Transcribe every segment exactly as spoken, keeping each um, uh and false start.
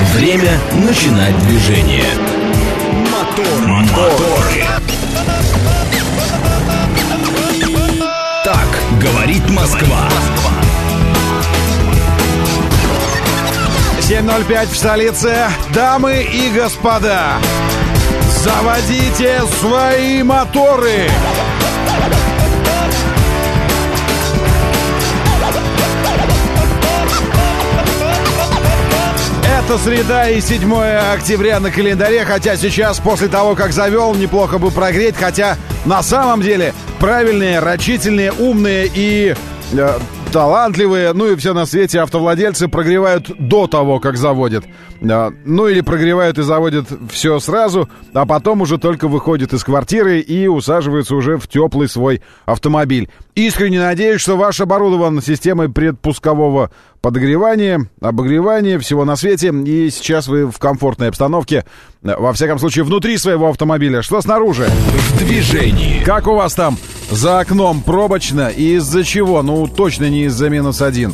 Время начинать движение. Мотор, моторы. Так говорит Москва. семь ноль пять в столице. Дамы и господа, заводите свои моторы. Это среда и седьмое октября на календаре, хотя сейчас, после того, как завел, неплохо бы прогреть, хотя на самом деле правильные, рачительные, умные и э, талантливые, ну и все на свете автовладельцы прогревают до того, как заводят. Э, ну или прогревают и заводят все сразу, а потом уже только выходят из квартиры и усаживаются уже в теплый свой автомобиль. Искренне надеюсь, что ваш оборудован системой предпускового подогревания, обогревания, всего на свете, и сейчас вы в комфортной обстановке, во всяком случае, внутри своего автомобиля. Что снаружи? В движении. Как у вас там за окном пробочно и из-за чего? Ну, точно не из-за минус один.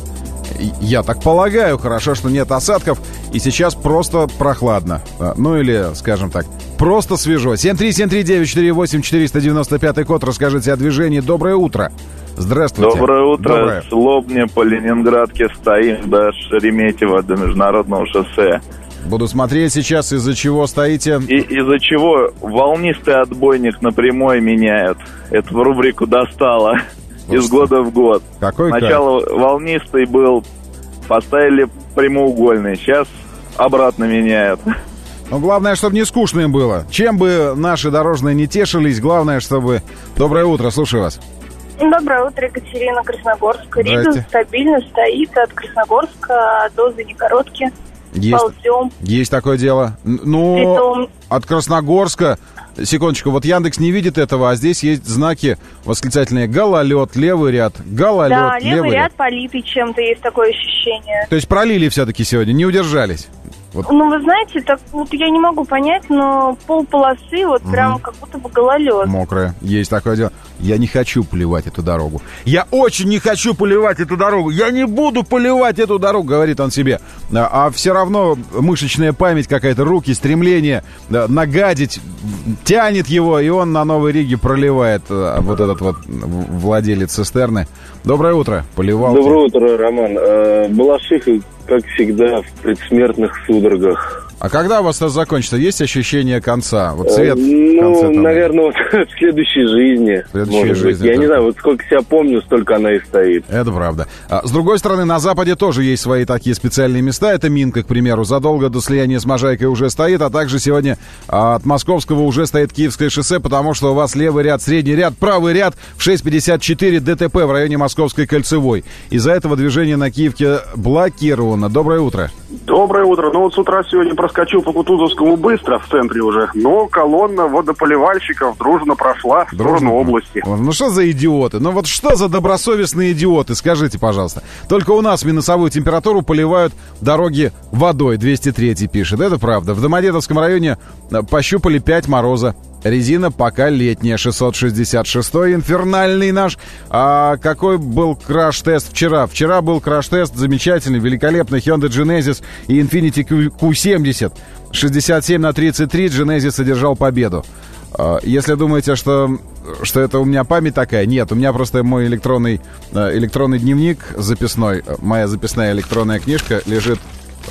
Я так полагаю, хорошо, что нет осадков, и сейчас просто прохладно. Ну или, скажем так, просто свежо. семь три семь три девять четыре восемь четыреста девяносто пятый код. Расскажите о движении. Доброе утро. Здравствуйте. Доброе утро. Доброе. С Лобни по Ленинградке стоим до Шереметьево, до международного шоссе. Буду смотреть сейчас, из-за чего стоите. И из-за чего волнистый отбойник на прямой меняют. Это в рубрику «Достало». Из года в год. Какой Сначала кайф. волнистый был, поставили прямоугольный. Сейчас обратно меняют. Ну, главное, чтобы не скучно им было. Чем бы наши дорожные не тешились, главное, чтобы... Доброе утро, слушаю вас. Доброе утро, Екатерина, Красногорск. Рига стабильно стоит от Красногорска до Звенигородки. Есть, ползем. Есть такое дело. Ну, Притом... от Красногорска... Секундочку, вот Яндекс не видит этого, а здесь есть знаки восклицательные. Гололед, левый ряд, гололед, Да, левый, левый ряд ряд политый чем-то, есть такое ощущение. То есть пролили все-таки сегодня, не удержались? Вот. Ну, вы знаете, так вот я не могу понять, но полполосы вот угу. прям как будто бы гололед. Мокрая, есть такое дело. Я не хочу поливать эту дорогу. Я очень не хочу поливать эту дорогу. Я не буду поливать эту дорогу, говорит он себе. А, а все равно мышечная память какая-то, руки, стремление да, нагадить тянет его, и он на Новой Риге проливает а, вот этот вот владелец цистерны. Доброе утро, поливал. Доброе утро, Роман. Э, Балашиха, как всегда, в предсмертных судорогах. А когда у вас это закончится? Есть ощущение конца? Вот свет э, в конце Ну, наверное, вот в следующей жизни. В следующей может жизни. быть. Я это... не знаю, вот сколько себя помню, столько она и стоит. Это правда. А, с другой стороны, на Западе тоже есть свои такие специальные места. Это Минка, к примеру, задолго до слияния с Можайкой уже стоит, а также сегодня а, от Московского уже стоит Киевское шоссе, потому что у вас левый ряд, средний ряд, правый ряд в шесть пятьдесят четыре ДТП в районе Московской кольцевой. Из-за этого движение на Киевке блокировано. Доброе утро. Доброе утро. Ну вот с утра сегодня проскочил по Кутузовскому быстро, в центре уже, но колонна водополивальщиков дружно прошла в Дружно. сторону области. Ну что за идиоты? Ну вот что за добросовестные идиоты? Скажите, пожалуйста. Только у нас в минусовую температуру поливают дороги водой, двести три пишет. Это правда. В Домодедовском районе пощупали пять мороза. Резина пока летняя, шестьсот шестьдесят шестой, инфернальный наш. А какой был краш-тест вчера? Вчера был краш-тест замечательный, великолепный Hyundai Genesis и Infiniti кью семьдесят. шестьдесят семь на тридцать три Genesis содержал победу. Если думаете, что, что это у меня память такая, нет, у меня просто мой электронный, электронный дневник записной, моя записная электронная книжка лежит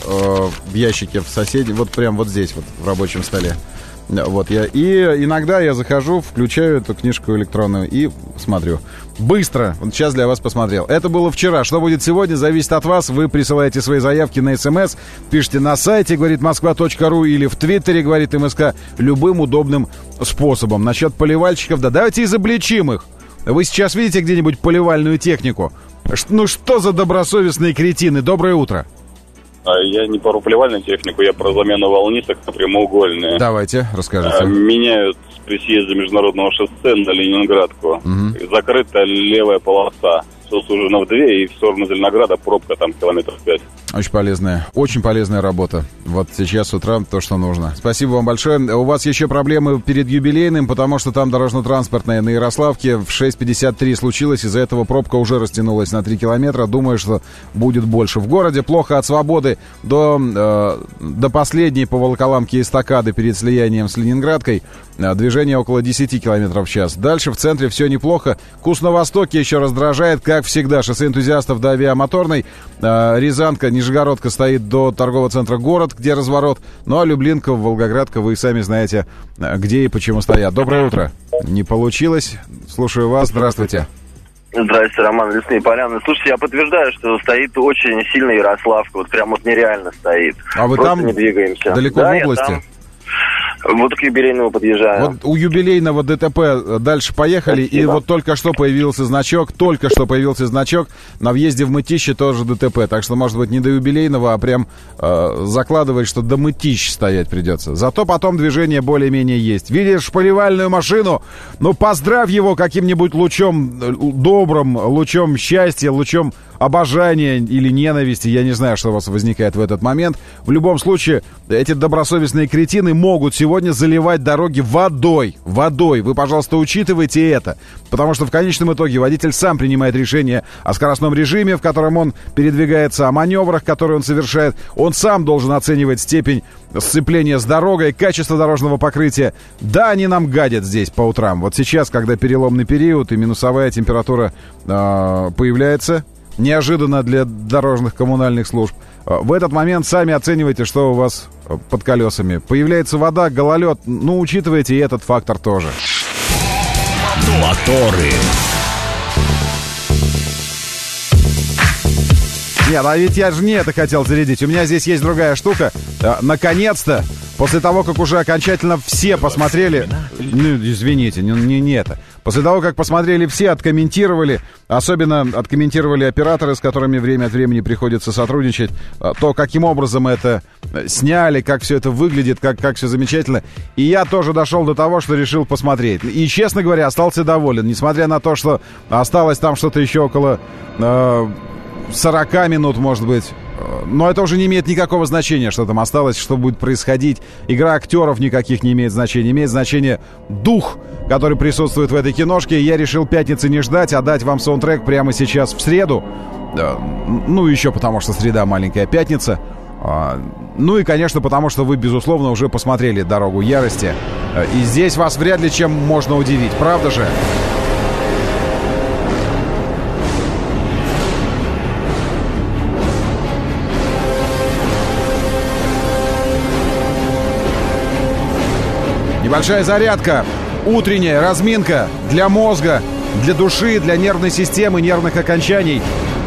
в ящике в соседнем, вот прям вот здесь, вот в рабочем столе. Вот я, и иногда я захожу, включаю эту книжку электронную и смотрю. Быстро, вот сейчас для вас посмотрел. Это было вчера, что будет сегодня, зависит от вас. Вы присылаете свои заявки на СМС, пишите на сайте, говорит москва точка ру, или в Твиттере, говорит МСК, любым удобным способом. Насчет поливальщиков, да давайте изобличим их. Вы сейчас видите где-нибудь поливальную технику? Ну что за добросовестные кретины? Доброе утро. Я не про поливальную технику, я про замену волнисток на прямоугольные. Давайте, расскажите. Меняют при съезде международного шоссе на Ленинградку. Угу. Закрыта левая полоса. все сужено в две, и в сторону Зеленограда пробка там километров пять. Очень полезная, очень полезная работа. Вот сейчас с утра то, что нужно. Спасибо вам большое. У вас еще проблемы перед юбилейным, потому что там дорожно-транспортная на Ярославке в шесть пятьдесят три случилось. Из-за этого пробка уже растянулась на три километра. Думаю, что будет больше. В городе плохо от Свободы до, э, до последней по Волоколамке эстакады перед слиянием с Ленинградкой. Движение около десять километров в час. Дальше в центре все неплохо. Курс на востоке еще раздражает, как всегда. Шоссе энтузиастов до Авиамоторной. Э, Рязанка, Нижегородка стоит до торгового центра «Город», где разворот. Ну а Люблинка, Волгоградка, вы сами знаете, где и почему стоят. Доброе утро. Не получилось. Слушаю вас. Здравствуйте. Здравствуйте, Роман, Лесные Поляны. Слушайте, я подтверждаю, что стоит очень сильно Ярославка. Вот прям вот нереально стоит. А вы Просто там не двигаемся. далеко да, в области? Я там. Вот к юбилейному подъезжаю. Вот у юбилейного ДТП дальше поехали. Спасибо. И вот только что появился значок, только что появился значок. На въезде в Мытищи тоже ДТП. Так что, может быть, не до юбилейного, а прям э, закладывать, что до Мытищ стоять придется. Зато потом движение более-менее есть. Видишь поливальную машину? Ну, поздравь его каким-нибудь лучом, добрым лучом счастья, лучом обожания или ненависти. Я не знаю, что у вас возникает в этот момент. В любом случае, эти добросовестные кретины могут сегодня заливать дороги водой. Водой. Вы, пожалуйста, учитывайте это. Потому что в конечном итоге водитель сам принимает решение о скоростном режиме, в котором он передвигается, о маневрах, которые он совершает. Он сам должен оценивать степень сцепления с дорогой, качество дорожного покрытия. Да, они нам гадят здесь по утрам. Вот сейчас, когда переломный период и минусовая температура э, появляется, неожиданно для дорожных коммунальных служб, в этот момент сами оценивайте, что у вас под колесами. Появляется вода, гололед. Ну, учитывайте и этот фактор тоже. Моторы. Нет, а ведь я же не это хотел зарядить. У меня здесь есть другая штука. Наконец-то, после того, как уже окончательно все посмотрели... Ну, извините, не, не, не это. После того, как посмотрели все, откомментировали, особенно откомментировали операторы, с которыми время от времени приходится сотрудничать, то, каким образом это сняли, как все это выглядит, как, как все замечательно. И я тоже дошел до того, что решил посмотреть. И, честно говоря, остался доволен. Несмотря на то, что осталось там что-то еще около... Э, сорок минут, может быть. Но это уже не имеет никакого значения, что там осталось, что будет происходить. Игра актеров никаких не имеет значения. Имеет значение дух, который присутствует в этой киношке. И я решил пятницы не ждать, а дать вам саундтрек прямо сейчас в среду. Ну, еще потому, что среда маленькая пятница. Ну и, конечно, потому что вы, безусловно, уже посмотрели «Дорогу ярости». И здесь вас вряд ли чем можно удивить, правда же? Небольшая зарядка, утренняя разминка для мозга, для души, для нервной системы, нервных окончаний.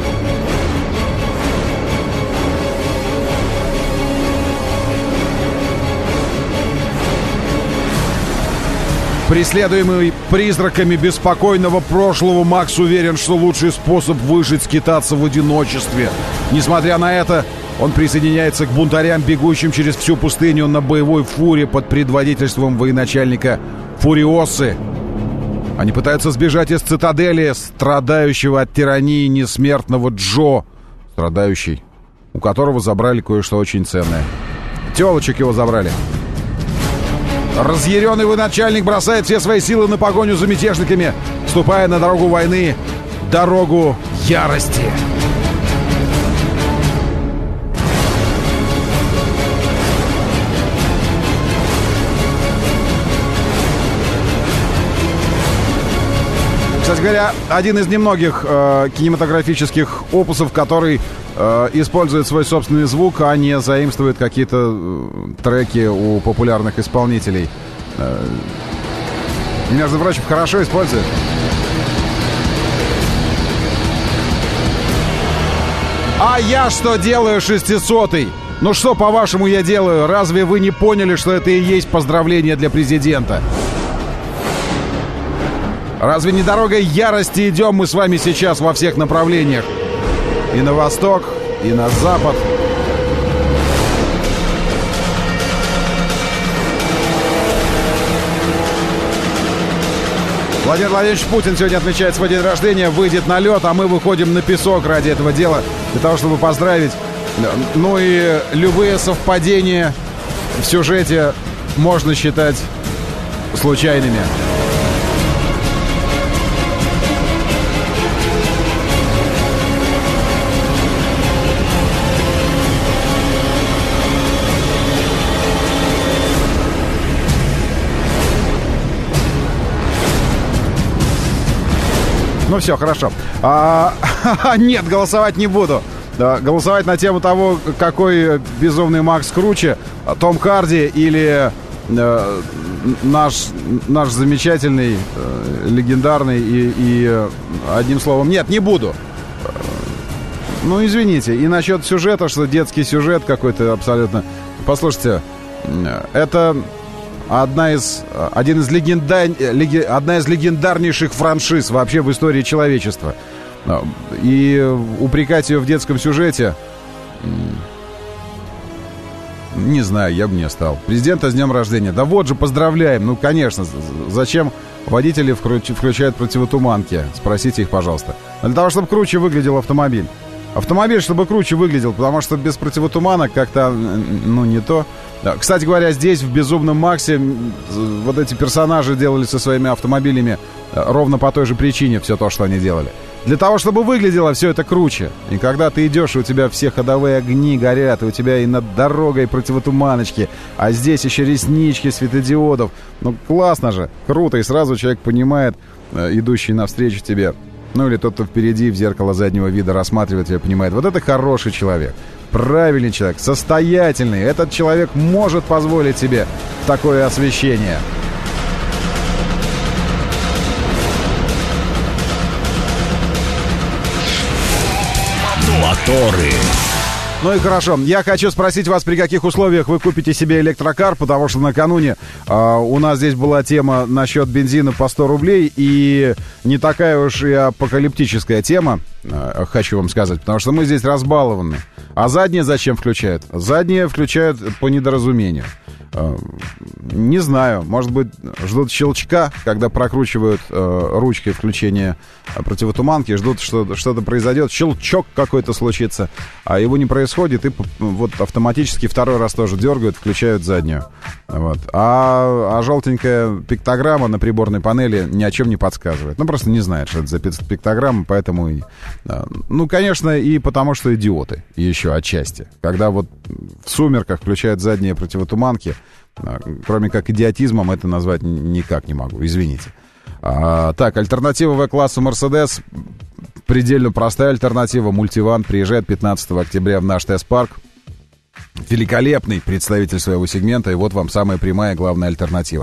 Преследуемый призраками беспокойного прошлого, Макс уверен, что лучший способ выжить — скитаться в одиночестве. Несмотря на это, он присоединяется к бунтарям, бегущим через всю пустыню на боевой фуре под предводительством военачальника Фуриосы. Они пытаются сбежать из цитадели страдающего от тирании несмертного Джо, страдающий, у которого забрали кое-что очень ценное. Телочек его забрали. Разъяренный военачальник бросает все свои силы на погоню за мятежниками, вступая на дорогу войны, дорогу ярости. Кстати говоря, один из немногих э, кинематографических опусов, который э, использует свой собственный звук, а не заимствует какие-то э, треки у популярных исполнителей. Э, между прочим, хорошо использует. А я что делаю, шестисотый? Ну что, по-вашему, я делаю? Разве вы не поняли, что это и есть поздравление для президента? Разве не дорогой ярости идем мы с вами сейчас во всех направлениях? И на восток, и на запад. Владимир Владимирович Путин сегодня отмечает свой день рождения, выйдет на лед, а мы выходим на песок ради этого дела, для того, чтобы поздравить. Ну и любые совпадения в сюжете можно считать случайными. Ну все, хорошо. А, нет, голосовать не буду. Да, голосовать на тему того, какой безумный Макс круче, Том Харди или э, наш, наш замечательный, э, легендарный и, и э, одним словом, нет, не буду. Ну, извините. И насчет сюжета, что детский сюжет какой-то абсолютно... Послушайте, это... Одна из, один из легенда, леги, одна из легендарнейших франшиз вообще в истории человечества. И упрекать ее в детском сюжете, не знаю, я бы не стал. Президента с днем рождения. Да вот же, поздравляем. Ну, конечно, зачем водители включают противотуманки? Спросите их, пожалуйста. Для того, чтобы круче выглядел автомобиль. Автомобиль, чтобы круче выглядел, потому что без противотуманок как-то, ну, не то. Кстати говоря, здесь, в «Безумном Максе», вот эти персонажи делали со своими автомобилями ровно по той же причине все то, что они делали. Для того, чтобы выглядело все это круче. И когда ты идешь, и у тебя все ходовые огни горят, и у тебя и над дорогой противотуманочки, а здесь еще реснички светодиодов. Ну, классно же, круто, и сразу человек понимает, идущий навстречу тебе, ну или тот, кто впереди в зеркало заднего вида рассматривает тебя, понимает, вот это хороший человек, правильный человек, состоятельный. Этот человек может позволить себе такое освещение. Моторы. Ну и хорошо, я хочу спросить вас, при каких условиях вы купите себе электрокар, потому что накануне э, у нас здесь была тема насчет бензина по сто рублей, и не такая уж и апокалиптическая тема, э, хочу вам сказать, потому что мы здесь разбалованы. А задние зачем включают? Задние включают по недоразумению. Э, не знаю, может быть, ждут щелчка, когда прокручивают э, ручкой включения противотуманки, ждут, что что-то произойдет, щелчок какой-то случится, а его не происходит, и вот автоматически второй раз тоже дергают, включают заднюю. Вот. А, а желтенькая пиктограмма на приборной панели ни о чем не подсказывает. Ну, просто не знает, что это за пиктограмма, поэтому... И, ну, конечно, и потому что идиоты еще отчасти. Когда вот в сумерках включают задние противотуманки, кроме как идиотизмом, это назвать никак не могу, извините. А, так, альтернатива В-классу Mercedes, предельно простая альтернатива, мультиван, приезжает пятнадцатого октября в наш тест-парк. Великолепный представитель своего сегмента, и вот вам самая прямая, главная альтернатива.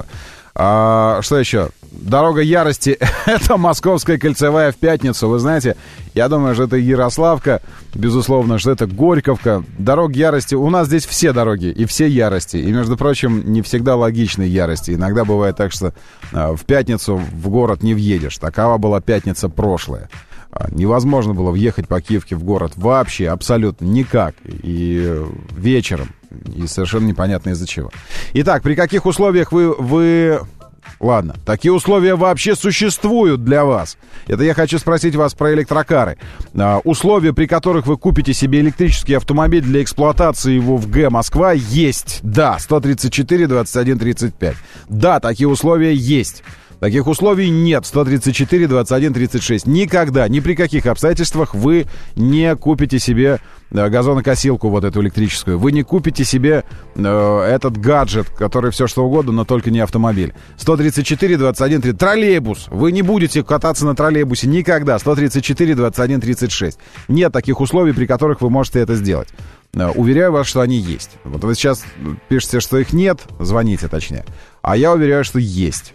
А, что еще? Дорога ярости — это Московская кольцевая в пятницу. Вы знаете, я думаю, что это Ярославка, безусловно, что это Горьковка. Дорог ярости. У нас здесь все дороги и все ярости. И, между прочим, не всегда логичные ярости. Иногда бывает так, что а, в пятницу в город не въедешь. Такова была пятница прошлая. А, невозможно было въехать по Киевке в город вообще, абсолютно никак. И вечером. И совершенно непонятно из-за чего. Итак, при каких условиях вы... вы... Ладно, такие условия вообще существуют для вас. Это я хочу спросить вас про электрокары. А, условия, при которых вы купите себе электрический автомобиль для эксплуатации его в Г Москва, есть. Да, сто тридцать четыре двадцать один тридцать пять. Да, такие условия есть. Таких условий нет. сто тридцать четыре двадцать один тридцать шесть. Никогда, ни при каких обстоятельствах вы не купите себе э, газонокосилку вот эту электрическую. Вы не купите себе э, этот гаджет, который все что угодно, но только не автомобиль. сто тридцать четыре двадцать один тридцать. Троллейбус. Вы не будете кататься на троллейбусе никогда. сто тридцать четыре двадцать один тридцать шесть. Нет таких условий, при которых вы можете это сделать. Э, уверяю вас, что они есть. Вот вы сейчас пишете, что их нет, звоните точнее. А я уверяю, что есть.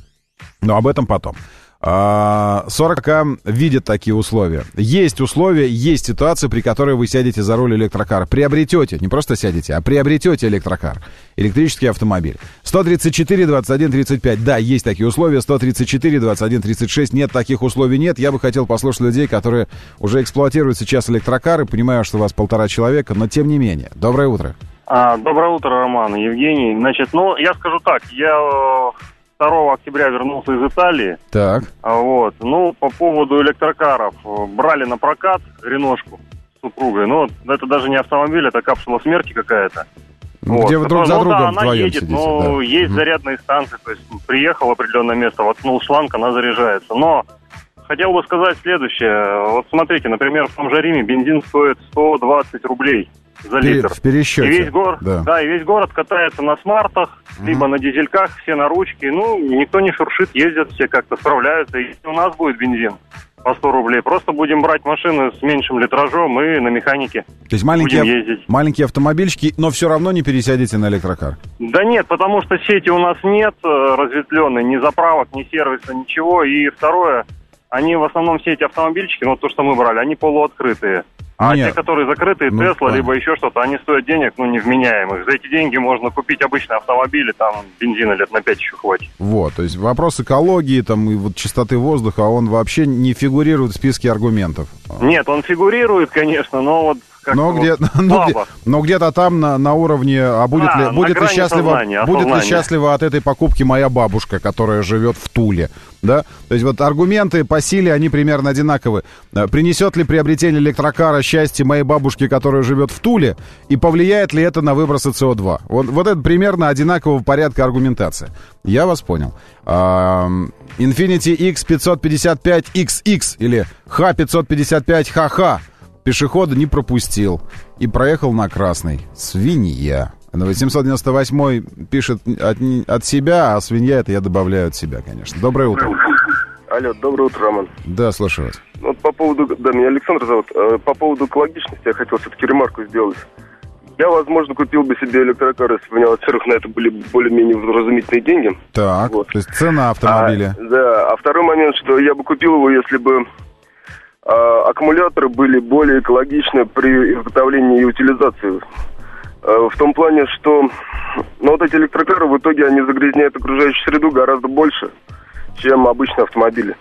Но об этом потом. сорок ка видят такие условия. Есть условия, есть ситуации, при которой вы сядете за руль электрокара. Приобретете, не просто сядете, а приобретете электрокар. Электрический автомобиль. сто тридцать четыре двадцать один тридцать пять. Да, есть такие условия. сто тридцать четыре двадцать один тридцать шесть. Нет, таких условий нет. Я бы хотел послушать людей, которые уже эксплуатируют сейчас электрокары. Понимаю, что у вас полтора человека, но тем не менее. Доброе утро. А, доброе утро, Роман, Евгений. Значит, ну, я скажу так. Я... второго октября вернулся из Италии. Так. Вот. Ну, по поводу электрокаров. Брали на прокат Реношку с супругой. Ну, это даже не автомобиль, это капсула смерти какая-то. Ну, вот. где вы друг за ну, другом да, она вдвоем едет, сидите. но Да. есть Угу. зарядные станции. То есть приехал в определенное место, воткнул шланг, она заряжается. Но хотел бы сказать следующее. Вот смотрите, например, в том же Риме бензин стоит сто двадцать рублей за литр. В пересчете. И весь город, да. да, и весь город катается на смартах, mm-hmm. либо на дизельках, все на ручке. Ну, никто не шуршит, ездят, все как-то справляются. И у нас будет бензин по сто рублей, просто будем брать машины с меньшим литражом и на механике. То есть маленькие, будем ездить. маленькие автомобильчики, но все равно не пересядете на электрокар? Да нет, потому что сети у нас нет разветвленной, ни заправок, ни сервиса, ничего. И второе, они в основном все эти автомобильчики, ну, то, что мы брали, они полуоткрытые. А Нет. те, которые закрытые, Ну, Тесла, понятно. либо еще что-то, они стоят денег, ну, невменяемых. За эти деньги можно купить обычные автомобили, там бензина лет на пять еще хватит. Вот, то есть вопрос экологии там, и вот чистоты воздуха, он вообще не фигурирует в списке аргументов. Нет, он фигурирует, конечно, но вот как-то Но, вот где, ну, где, слабо. но где-то там на, на уровне, а будет, А, ли, на будет, ли грани счастлива, сознания, будет ли осознания. счастлива от этой покупки моя бабушка, которая живет в Туле, да? То есть вот аргументы по силе, они примерно одинаковы. А, принесет ли приобретение электрокара счастье моей бабушке, которая живет в Туле, и повлияет ли это на выбросы С О два? Вот, вот это примерно одинакового порядка аргументация. Я вас понял. А, Infiniti икс пятьсот пятьдесят пять икс икс или Х пятьсот пятьдесят пять ха ха пешехода не пропустил и проехал на красный. Свинья. На восемьсот девяносто восьмой пишет от, от себя, а свинья это я добавляю от себя, конечно. Доброе утро. Алло, доброе утро, Роман. Да, слушаю вас. Вот по поводу, да, меня Александр зовут, э, по поводу экологичности я хотел все-таки ремарку сделать. Я, возможно, купил бы себе электрокар, если бы у меня, во-первых, на это были более-менее вразумительные деньги. Так, вот. То есть цена автомобиля. А, да, а второй момент, что я бы купил его, если бы а, аккумуляторы были более экологичны при изготовлении и утилизации. А, в том плане, что ну, вот эти электрокары в итоге они загрязняют окружающую среду гораздо больше, чем обычные автомобили.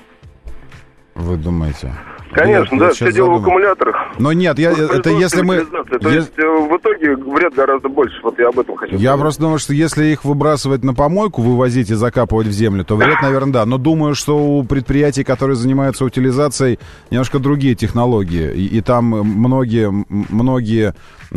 Вы думаете? Конечно, я, да, я все дело в аккумуляторах. Но нет, я, это если мы... То я... есть э, в итоге вред гораздо больше, вот я об этом хочу Я сказать. просто думаю, что если их выбрасывать на помойку, вывозить и закапывать в землю, то вред, наверное, да. Но думаю, что у предприятий, которые занимаются утилизацией, немножко другие технологии. И, и там многие, многие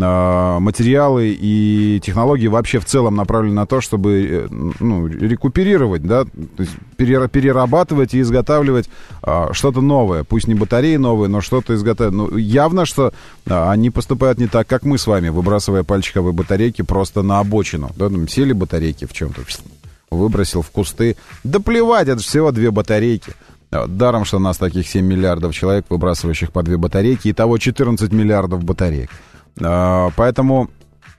э, материалы и технологии вообще в целом направлены на то, чтобы ну, рекуперировать, да, то есть перерабатывать и изготавливать э, что-то новое. Пусть не батареи новые, но что-то изготавливать. Ну, явно, что э, они поступают не так, как мы с вами, выбрасывая пальчиковые батарейки просто на обочину. Да, там сели батарейки в чем-то, выбросил в кусты. Да плевать, это же всего две батарейки. Даром, что у нас таких семь миллиардов человек, выбрасывающих по две батарейки, итого четырнадцать миллиардов батареек. Э, поэтому...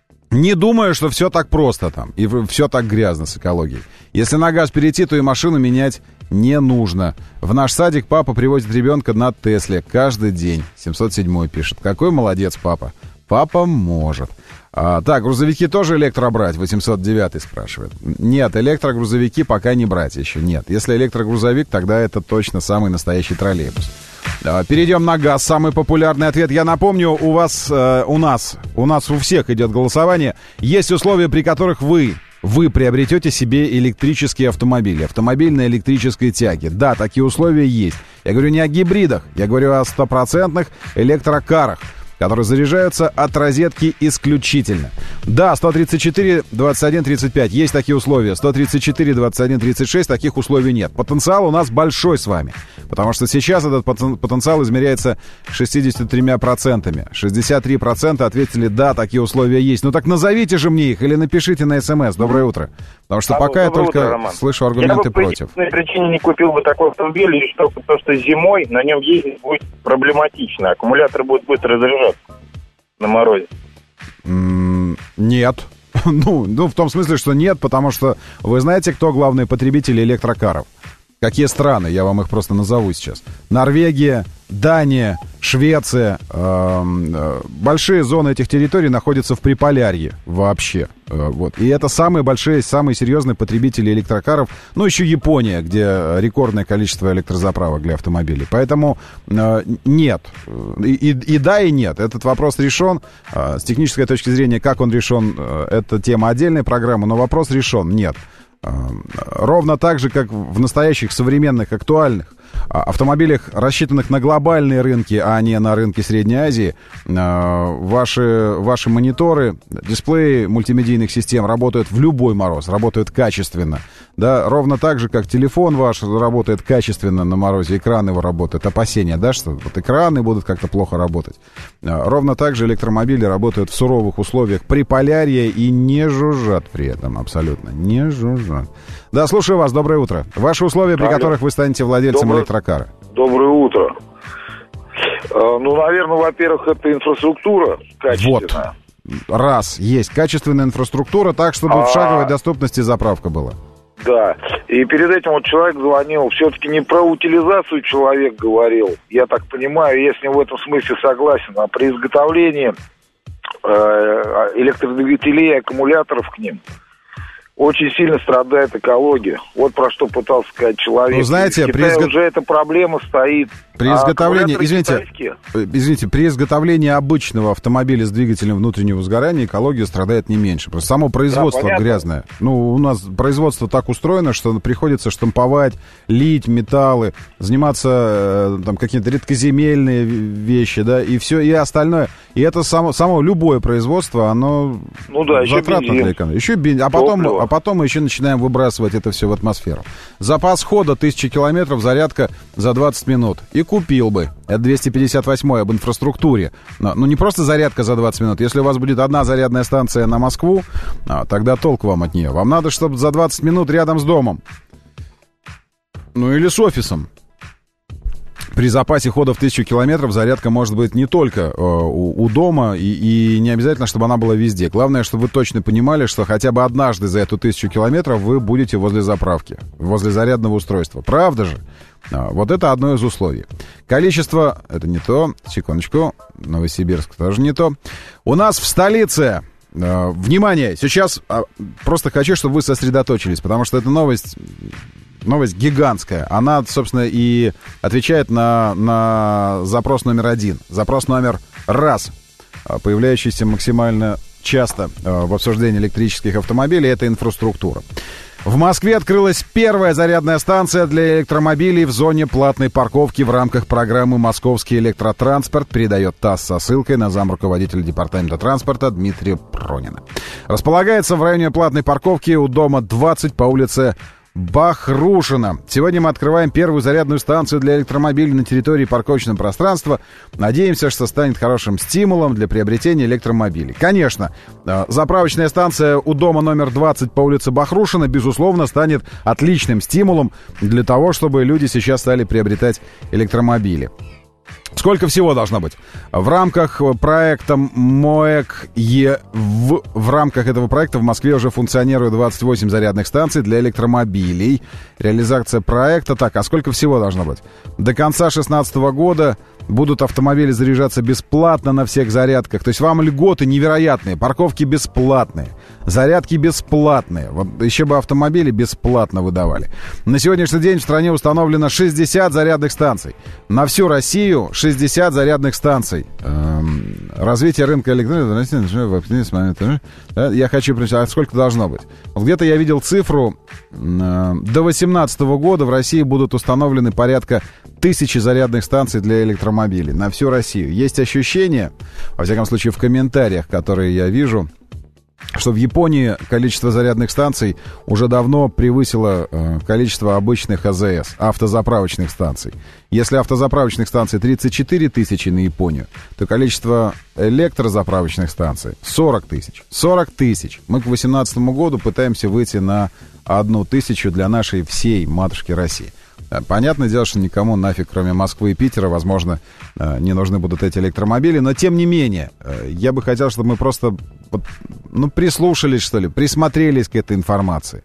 Не думаю, что все так просто там, и все так грязно с экологией. Если на газ перейти, то и машину менять не нужно. В наш садик папа привозит ребенка на Тесле каждый день. семьсот седьмой пишет. Какой молодец папа. Папа может. А, так, грузовики тоже электро брать? восемьсот девятый спрашивает. Нет, электрогрузовики пока не брать еще. Нет, если электрогрузовик, тогда это точно самый настоящий троллейбус. Перейдем на газ. Самый популярный ответ. Я напомню, у вас, э, у нас, у нас у всех идет голосование. Есть условия, при которых вы, вы приобретете себе электрические автомобили. Автомобиль на электрической тяге. Да, такие условия есть. Я говорю не о гибридах, я говорю о стопроцентных электрокарах, которые заряжаются от розетки исключительно. Да, сто тридцать четыре двадцать один тридцать пять, есть такие условия. сто тридцать четыре двадцать один тридцать шесть, таких условий нет. Потенциал у нас большой с вами, потому что сейчас этот потенциал измеряется шестьдесят три процента. шестьдесят три процента ответили, да, такие условия есть. Ну так назовите же мне их или напишите на СМС. Доброе утро. Потому что Алло, пока я только утро, Роман. слышу аргументы я бы против. по единственной причине не купил бы такой автомобиль, лишь только то, что зимой на нем ездить будет проблематично. Аккумулятор будет быстро заряжаться на морозе. М- нет. ну, ну, в том смысле, что нет, потому что вы знаете, кто главные потребители электрокаров? Какие страны? Я вам их просто назову сейчас. Норвегия, Дания, Швеция. Э, э, большие зоны этих территорий находятся в Приполярье вообще. Э, вот. И это самые большие, самые серьезные потребители электрокаров. Ну, еще Япония, где рекордное количество электрозаправок для автомобилей. Поэтому э, нет. И, и, и да, и нет. Этот вопрос решен. Э, с технической точки зрения, как он решен, э, это тема отдельной программы, но вопрос решен. Нет. Ровно так же, как в настоящих современных актуальных автомобилях, рассчитанных на глобальные рынки, а не на рынки Средней Азии, ваши, ваши мониторы, дисплеи мультимедийных систем работают в любой мороз, работают качественно. Да, ровно так же, как телефон ваш работает качественно на морозе, экран его работает, опасения, да, что вот экраны будут как-то плохо работать. Ровно так же электромобили работают в суровых условиях при полярье и не жужжат при этом абсолютно, не жужжат. Да, слушаю вас, доброе утро. Ваши условия, при Алло. которых вы станете владельцем Доброе... электрокара? Доброе утро. Ну, наверное, во-первых, это инфраструктура качественная. Вот. Раз, есть качественная инфраструктура, так, чтобы а... в шаговой доступности заправка была. Да, и перед этим вот человек звонил, все-таки не про утилизацию человек говорил, я так понимаю, я с ним в этом смысле согласен, а при изготовлении э, электродвигателей и аккумуляторов к ним очень сильно страдает экология. Вот про что пытался сказать человек. Ну, знаете, в при изго... уже эта проблема стоит. При изготовлении, а извините, извините, при изготовлении обычного автомобиля с двигателем внутреннего сгорания экология страдает не меньше. Просто само производство да, грязное. Ну, у нас производство так устроено, что приходится штамповать, лить металлы, заниматься там какие-то редкоземельные вещи, да, и все, и остальное. И это само, само любое производство, оно ну, да, затратно для экономики. Еще бензин. А потом, а потом мы еще начинаем выбрасывать это все в атмосферу. Запас хода тысяча километров, зарядка за двадцать минут. И купил бы. Это двести пятьдесят восьмой об инфраструктуре. Но, ну, не просто зарядка за двадцать минут. Если у вас будет одна зарядная станция на Москву, а, тогда толк вам от нее. Вам надо, чтобы за двадцать минут рядом с домом. Ну, или с офисом. При запасе хода в тысячу километров зарядка может быть не только э, у, у дома, и, и не обязательно, чтобы она была везде. Главное, чтобы вы точно понимали, что хотя бы однажды за эту тысячу километров вы будете возле заправки, возле зарядного устройства. Правда же? А, вот это одно из условий. Количество... Это не то. Секундочку. Новосибирск тоже не то. У нас в столице... Э, внимание! Сейчас э, просто хочу, чтобы вы сосредоточились, потому что эта новость... Новость гигантская. Она, собственно, и отвечает на, на запрос номер один. Запрос номер раз, появляющийся максимально часто в обсуждении электрических автомобилей, это инфраструктура. В Москве открылась первая зарядная станция для электромобилей в зоне платной парковки в рамках программы «Московский электротранспорт», передает ТАСС со ссылкой на замруководителя департамента транспорта Дмитрия Пронина. Располагается в районе платной парковки у дома двадцать по улице Бахрушина. Сегодня мы открываем первую зарядную станцию для электромобилей на территории парковочного пространства. Надеемся, что станет хорошим стимулом для приобретения электромобилей. Конечно, заправочная станция у дома номер двадцать по улице Бахрушина, безусловно, станет отличным стимулом для того, чтобы люди сейчас стали приобретать электромобили. Сколько всего должно быть? В рамках проекта МОЭК ЕВ, в рамках этого проекта в Москве уже функционирует двадцать восемь зарядных станций для электромобилей. Реализация проекта. Так, а сколько всего должно быть? До конца две тысячи шестнадцатого года будут автомобили заряжаться бесплатно на всех зарядках. То есть вам льготы невероятные, парковки бесплатные, зарядки бесплатные. Вот еще бы автомобили бесплатно выдавали. На сегодняшний день в стране установлено шестьдесят зарядных станций. На всю Россию шестьдесят зарядных станций. Эм, развитие рынка электроэнергии. Я хочу прочитать, а сколько должно быть? Вот где-то я видел цифру, э, до две тысячи восемнадцатого года в России будут установлены порядка тысячи зарядных станций для электромобилей на всю Россию. Есть ощущение, во всяком случае в комментариях, которые я вижу, что в Японии количество зарядных станций уже давно превысило э, количество обычных АЗС, автозаправочных станций. Если автозаправочных станций тридцать четыре тысячи на Японию, то количество электрозаправочных станций сорок тысяч. сорок тысяч. Мы к две тысячи восемнадцатому году пытаемся выйти на одну тысячу для нашей всей матушки России. Понятное дело, что никому нафиг, кроме Москвы и Питера, возможно, не нужны будут эти электромобили, но тем не менее, я бы хотел, чтобы мы просто вот, ну, прислушались, что ли, присмотрелись к этой информации.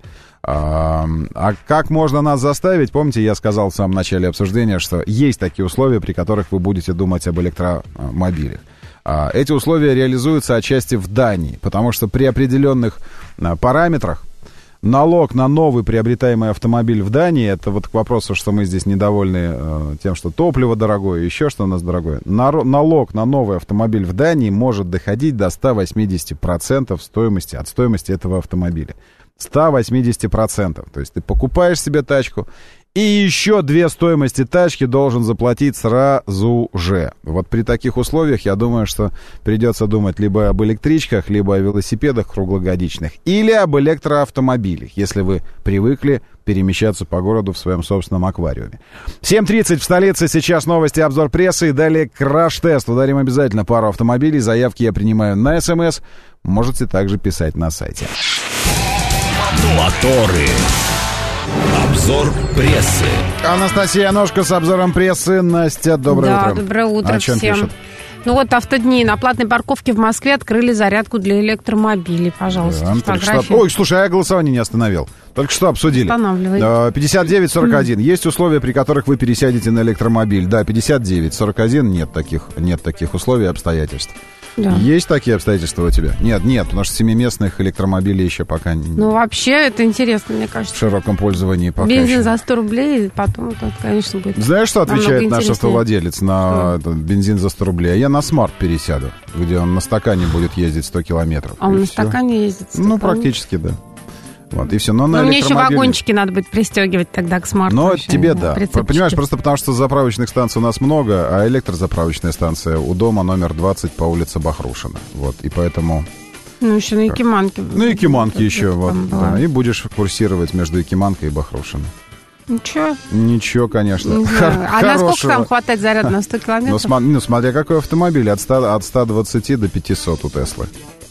А, а как можно нас заставить? Помните, я сказал в самом начале обсуждения, что есть такие условия, при которых вы будете думать об электромобилях. А, эти условия реализуются отчасти в Дании, потому что при определенных а, параметрах налог на новый приобретаемый автомобиль в Дании, это вот к вопросу, что мы здесь недовольны э, тем, что топливо дорогое, еще что у нас дорогое. Наро- налог на новый автомобиль в Дании может доходить до ста восьмидесяти процентов стоимости, от стоимости этого автомобиля. сто восемьдесят процентов. То есть ты покупаешь себе тачку, и еще две стоимости тачки должен заплатить сразу же. Вот при таких условиях, я думаю, что придется думать либо об электричках, либо о велосипедах круглогодичных, или об электроавтомобилях, если вы привыкли перемещаться по городу в своем собственном аквариуме. семь тридцать в столице, сейчас новости, обзор прессы, и далее краш-тест. Ударим обязательно пару автомобилей, заявки я принимаю на СМС, можете также писать на сайте. Моторы. Обзор прессы. Анастасия Ножка с обзором прессы. Настя, доброе да, утро. Да, доброе утро О чем всем. пишут? Ну вот автодни. На платной парковке в Москве открыли зарядку для электромобилей. Пожалуйста, Да, фотографии. что... Ой, слушай, а я голосование не остановил. Только что обсудили. Останавливай. пятьдесят девять сорок один. Mm. Есть условия, при которых вы пересядете на электромобиль. Да, пятьдесят девять сорок один. Нет таких, нет таких условий и обстоятельств. Да. Есть такие обстоятельства у тебя? Нет, нет, потому что семиместных электромобилей еще пока не... Ну, вообще, это интересно, мне кажется. В широком пользовании пока Бензин еще. за сто рублей, потом это, конечно, будет... Знаешь, что отвечает наш автовладелец на этот, бензин за сто рублей? А я на смарт пересяду, где он на стакане будет ездить сто километров. А он на все. стакане ездит? сто, ну, практически, да. Вот, и все. Но на ну, мне еще вагончики надо будет пристегивать тогда к смарту. Но вообще, тебе, да. да. Понимаешь, просто потому что заправочных станций у нас много, а электрозаправочная станция у дома номер двадцать по улице Бахрушина. Вот, и поэтому... Ну, еще на Якиманке. Ну, Якиманки еще, вот. Да, и будешь курсировать между Якиманкой и Бахрушиной. Ничего. Ничего, конечно. Хор- а насколько там хватает заряда? На сто километров? Ну, см- ну, смотря какой автомобиль. От ста, от ста двадцати до пятисот у Теслы.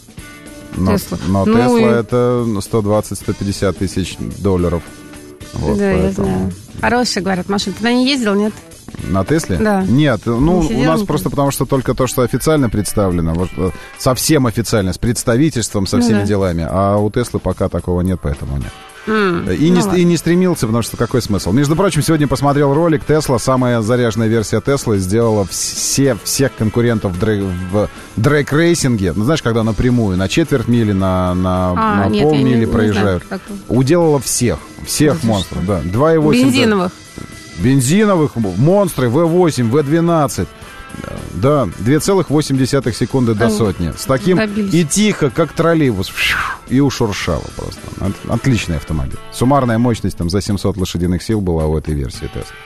Но, Тесла. но ну Тесла и... это сто двадцать - сто пятьдесят тысяч долларов. Вот, да, поэтому... я знаю. Хорошие, говорят, машины. Ты на ней ездил, нет? На Тесле? Да. Нет, ну, Не у нас никогда? просто потому, что только то, что официально представлено, вот, совсем официально, с представительством, со всеми ну, да. делами, а у Теслы пока такого нет, поэтому нет. Mm, и, ну не, и не стремился, потому что какой смысл? Между прочим, сегодня посмотрел ролик Тесла, самая заряженная версия Теслы сделала все, всех конкурентов в, дрэг, в дрэг-рейсинге. Ну, знаешь, когда напрямую, на четверть мили, на, на, а, на нет, полмили не, проезжают. Не знаю, уделала всех, всех это монстров, что? да. два и восемь. Бензиновых. Бензиновых, монстры, вэ восемь, вэ двенадцать. Да, две целых восемь десятых секунды до сотни. С таким добились. И тихо, как троллейбус, и ушуршало просто. Отличный автомобиль. Суммарная мощность там за семьсот лошадиных сил была у этой версии Tesla.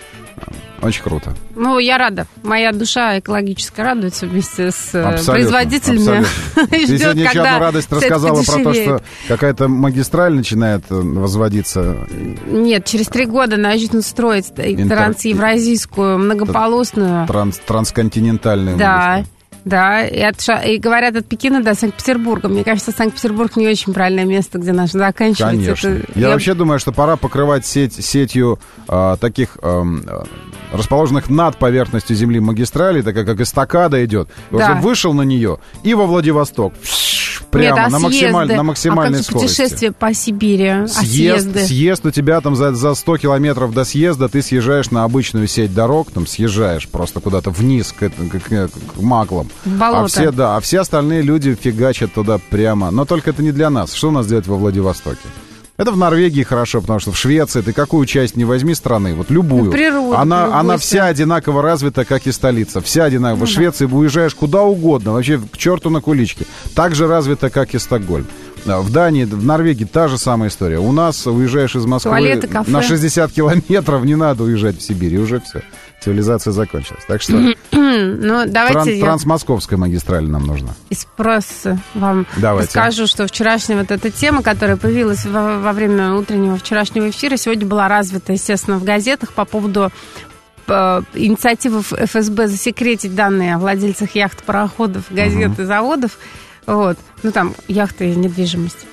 Очень круто. Ну, я рада. Моя душа экологически радуется вместе с абсолютно, производителями. Абсолютно. Ты сегодня еще одну радость рассказала про то, что какая-то магистраль начинает возводиться. Нет, через три года начнут строить Интер... трансевразийскую многополосную. Транс... Трансконтинентальную да. магистраль. Да, и, от, и говорят от Пекина до Санкт-Петербурга. Мне кажется, Санкт-Петербург не очень правильное место, где нужно заканчивать. Конечно. Это... Я, Я вообще думаю, что пора покрывать сеть, сетью а, таких а, расположенных над поверхностью Земли магистралей, такая как эстакада идет. Да. Уже вышел на нее и во Владивосток. Прямо Нет, а на, максималь, на максимальной а как скорости. Путешествие по Сибири, а съезд, съезды? Съезд у тебя там за, за сто километров до съезда, ты съезжаешь на обычную сеть дорог, там съезжаешь просто куда-то вниз, к, к, к, к маклам. В болото. А все, да, а все остальные люди фигачат туда прямо. Но только это не для нас. Что у нас делать во Владивостоке? Это в Норвегии хорошо, потому что в Швеции ты какую часть не возьми страны, вот любую, природа, она, она любой, вся одинаково развита, как и столица. Вся одинаково. Ну, в Швеции да. уезжаешь куда угодно, вообще к черту на куличке. Так же развита, как и Стокгольм. В Дании, в Норвегии та же самая история. У нас уезжаешь из Москвы туалеты, кафе. На шестьдесят километров, не надо уезжать в Сибирь, и уже все. Цивилизация закончилась. Так что ну, давайте тран- я... трансмосковская магистраль нам нужна. Из прессы вам давайте. Расскажу, что вчерашняя вот эта тема, которая появилась во, во время утреннего вчерашнего эфира, сегодня была развита, естественно, в газетах по поводу э, инициативы эф эс бэ засекретить данные о владельцах яхт, пароходов, газет угу. и заводов. Вот. Ну, там, яхты и недвижимость.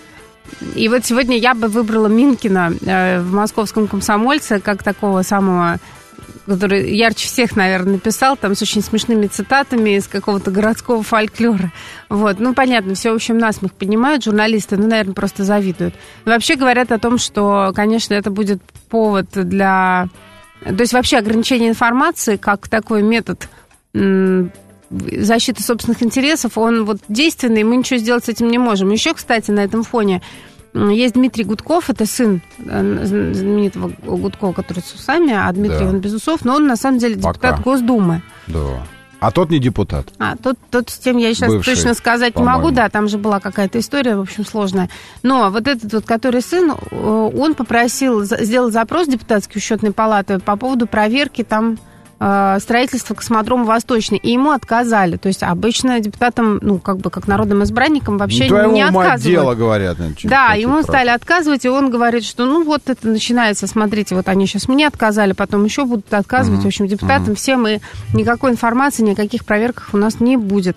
И вот сегодня я бы выбрала Минкина э, в «Московском комсомольце» как такого самого, который ярче всех, наверное, написал, там с очень смешными цитатами из какого-то городского фольклора. Вот. Ну, понятно, все, в общем, насмех поднимают журналисты, ну, наверное, просто завидуют. Но вообще говорят о том, что, конечно, это будет повод для... То есть вообще ограничение информации как такой метод м- защиты собственных интересов, он вот действенный, мы ничего сделать с этим не можем. Еще, кстати, на этом фоне есть Дмитрий Гудков, это сын знаменитого Гудкова, который с усами, а Дмитрий, да. он без усов, но он на самом деле депутат Пока. Госдумы. Да. А тот не депутат. А, тот, тот с тем я сейчас Бывший, точно сказать по-моему. не могу, да, там же была какая-то история, в общем, сложная. Но вот этот вот, который сын, он попросил, сделал запрос депутатской счетной палаты по поводу проверки там строительства космодрома «Восточный», и ему отказали. То есть обычно депутатам, ну, как бы, как народным избранникам вообще ну, не отказывают. Дело, говорят. Значит, да, ему правда. стали отказывать, и он говорит, что, ну, вот это начинается, смотрите, вот они сейчас мне отказали, потом еще будут отказывать. Mm-hmm. В общем, депутатам mm-hmm. всем, и никакой информации, ни о каких проверках у нас не будет.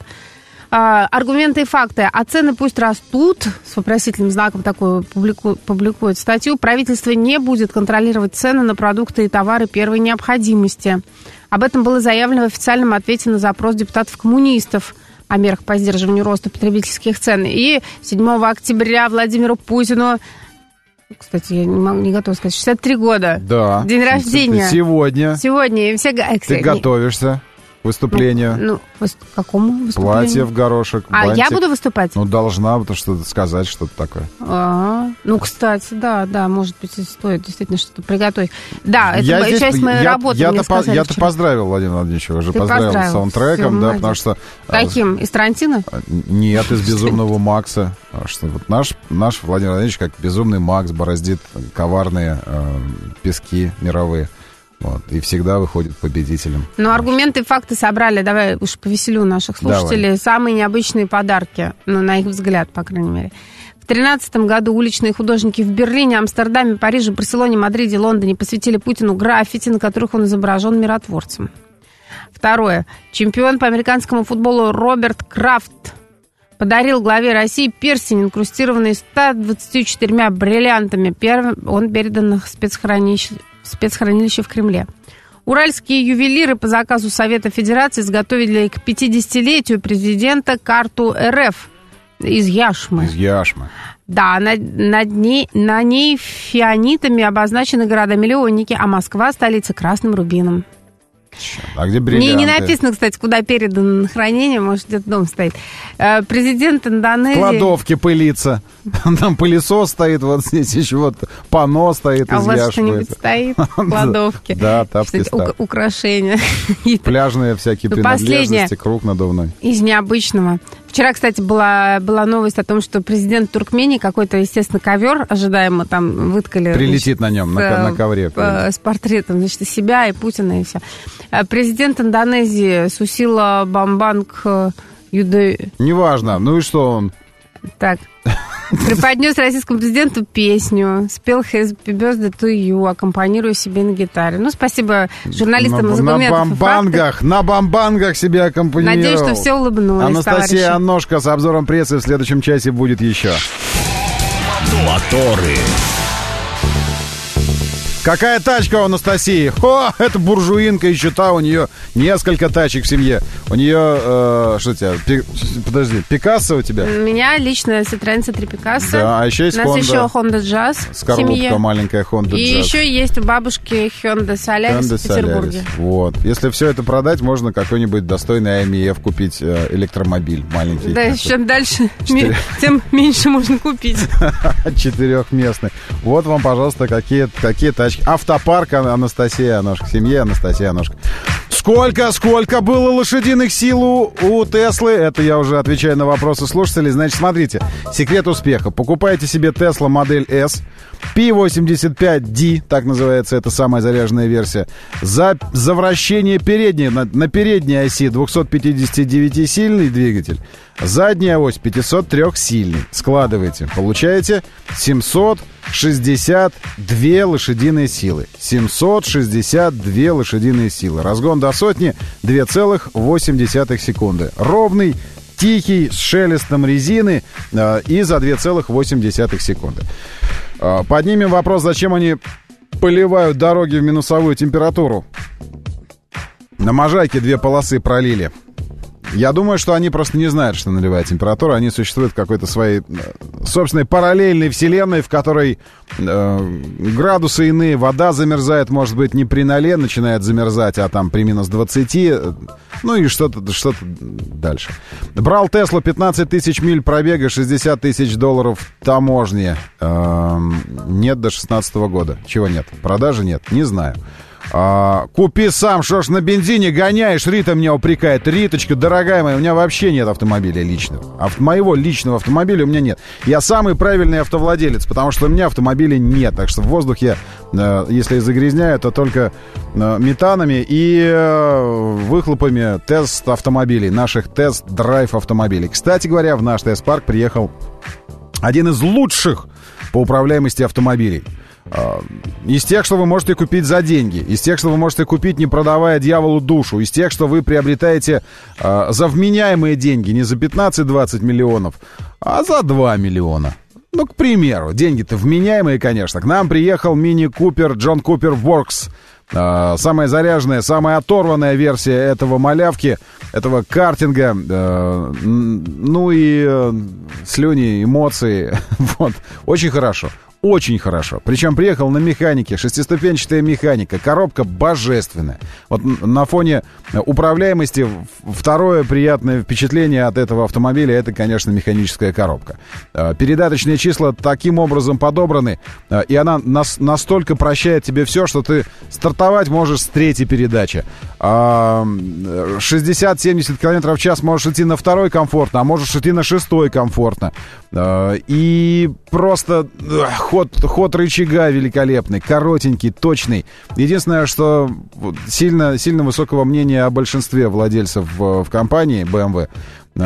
А, аргументы и факты. А цены пусть растут, с вопросительным знаком такую публику, публикует статью. Правительство не будет контролировать цены на продукты и товары первой необходимости. Об этом было заявлено в официальном ответе на запрос депутатов-коммунистов о мерах по сдерживанию роста потребительских цен. И седьмого октября Владимиру Путину, кстати, я не, могу, не готова сказать, шестьдесят три года. Да. День рождения. Сегодня. Сегодня. И все... Ты готовишься к выступлению. Ну, ну к какому выступлению? Платье в горошек, А, бантик. я буду выступать? Ну, должна, потому что сказать что-то такое. А, ну, кстати, да, да, может быть, стоит действительно что-то приготовить. Да, это я здесь, часть моей я, работы. Я-то, мне сказали, я-то поздравил Владимира Владимировича, уже Ты поздравил, поздравил с саундтреком, Всё, да, молодец. потому что... Каким? Из Тарантино? Нет, из «Безумного Макса». Что вот наш, наш Владимир Владимирович, как безумный Макс, бороздит коварные э, пески мировые. Вот, и всегда выходит победителем. Ну, аргументы и факты собрали. Давай уж повеселю наших слушателей. Давай. Самые необычные подарки, ну, на их взгляд, по крайней мере. В две тысячи тринадцатом году уличные художники в Берлине, Амстердаме, Париже, Барселоне, Мадриде, Лондоне посвятили Путину граффити, на которых он изображен миротворцем. Второе. Чемпион по американскому футболу Роберт Крафт подарил главе России перстень, инкрустированный ста двадцатью четырьмя бриллиантами. Первым он передан в спецхранилище, в спецхранилище в Кремле. Уральские ювелиры по заказу Совета Федерации изготовили к пятидесятилетию президента карту эр эф из яшмы. Из яшмы. Да, на, на, дне, на ней фианитами обозначены города-миллионники, а Москва – столица красным рубином. А где бриллианты? Не, не написано, кстати, куда передано на хранение, может, где-то дом стоит. Президент Индонезии... Кладовки пылится. Там пылесос стоит, вот здесь еще вот панно стоит а из яшмы. А у вас что-нибудь стоит в кладовке? Да, тапки стоят. Украшения. Пляжные всякие принадлежности, круг надувной. Из необычного. Вчера, кстати, была, была новость о том, что президент Туркмении какой-то, естественно, ковер ожидаемо там выткали. Прилетит значит, на нем, на, на ковре. С, с портретом, значит, и себя, и Путина, и все. Президент Индонезии Сусила Бамбанг Юдэ... Неважно, ну и что он? Так, преподнес российскому президенту песню, спел «Happy Birthday to you», аккомпанируя себе на гитаре. Ну, спасибо журналистам из «Аргументов». На бамбангах, на бамбангах себе аккомпанировал. Надеюсь, что все улыбнулись, Анастасия товарищи. Анношка с обзором прессы в следующем часе будет еще. Моторы. Какая тачка у Анастасии? О, это буржуинка еще та, у нее несколько тачек в семье. У нее, э, что у тебя, пи, подожди, Пикассо у тебя? У меня лично Citroёn си три Picasso. Да, а еще есть Honda. У нас еще Honda Jazz Скорлупка маленькая Honda Jazz. И еще есть у бабушки Hyundai Solaris Hyundai в Петербурге. Solaris. Вот. Если все это продать, можно какой-нибудь достойный эй эм и эф купить, э, электромобиль маленький. Да, чем дальше, Четыре... тем меньше можно купить. Четырехместный. Вот вам, пожалуйста, какие, какие тачки. Автопарк Анастасия Аношка. Семье Анастасия Аношка. Сколько, сколько было лошадиных сил у, у Теслы? Это я уже отвечаю на вопросы слушателей. Значит, смотрите. Секрет успеха. Покупайте себе Tesla модель S. пи восемьдесят пять ди, так называется эта самая заряженная версия. За, за вращение передней, на, на передней оси двухсотпятидесятидевятисильный двигатель. Задняя ось пятисоттрехдсильный. Складывайте. Получаете семьсот шестьдесят две лошадиные силы. семьсот шестьдесят две лошадиные силы. Разгон до сотни две целых восемь десятых секунды. Ровный, тихий, с шелестом резины э, и за две целых восемь десятых секунды. Э, поднимем вопрос, зачем они поливают дороги в минусовую температуру. На Можайке две полосы пролили. Я думаю, что они просто не знают, что нулевая температура. Они существуют в какой-то своей собственной параллельной вселенной, в которой э, градусы иные, вода замерзает, может быть, не при ноле начинает замерзать, а там при минус двадцати, ну и что-то, что-то дальше. Брал Теслу, пятнадцать тысяч миль пробега, шестьдесят тысяч долларов таможни. Э, нет до шестнадцатого года. Чего нет? Продажи нет? Не знаю. А, купи сам, что ж на бензине гоняешь, Рита меня упрекает. Риточка, дорогая моя, у меня вообще нет автомобиля личного. Ав- моего личного автомобиля у меня нет. Я самый правильный автовладелец, потому что у меня автомобиля нет. Так что в воздухе, э, если загрязняю, то только э, метанами и э, выхлопами тест автомобилей, наших тест-драйв автомобилей. Кстати говоря, в наш тест-парк приехал один из лучших по управляемости автомобилей. Из тех, что вы можете купить за деньги, из тех, что вы можете купить, не продавая дьяволу душу, из тех, что вы приобретаете э, за вменяемые деньги, не за пятнадцать-двадцать миллионов, а за два миллиона. Ну, к примеру, деньги-то вменяемые, конечно. К нам приехал мини-купер Джон Купер Воркс. Э, самая заряженная, самая оторванная версия этого малявки, этого картинга. Э, ну и э, слюни, эмоции. Вот. Очень хорошо. Очень хорошо. Причем приехал на механике, шестиступенчатая механика, коробка божественная. Вот на фоне управляемости второе приятное впечатление от этого автомобиля — это, конечно, механическая коробка. Передаточные числа таким образом подобраны, и она нас, настолько прощает тебе все, что ты стартовать можешь с третьей передачи. шестьдесят-семьдесят километров в час можешь идти на второй комфортно, а можешь идти на шестой комфортно. И просто ход, ход рычага великолепный, коротенький, точный. Единственное, что сильно, сильно высокого мнения о большинстве владельцев в, в компании бэ эм вэ.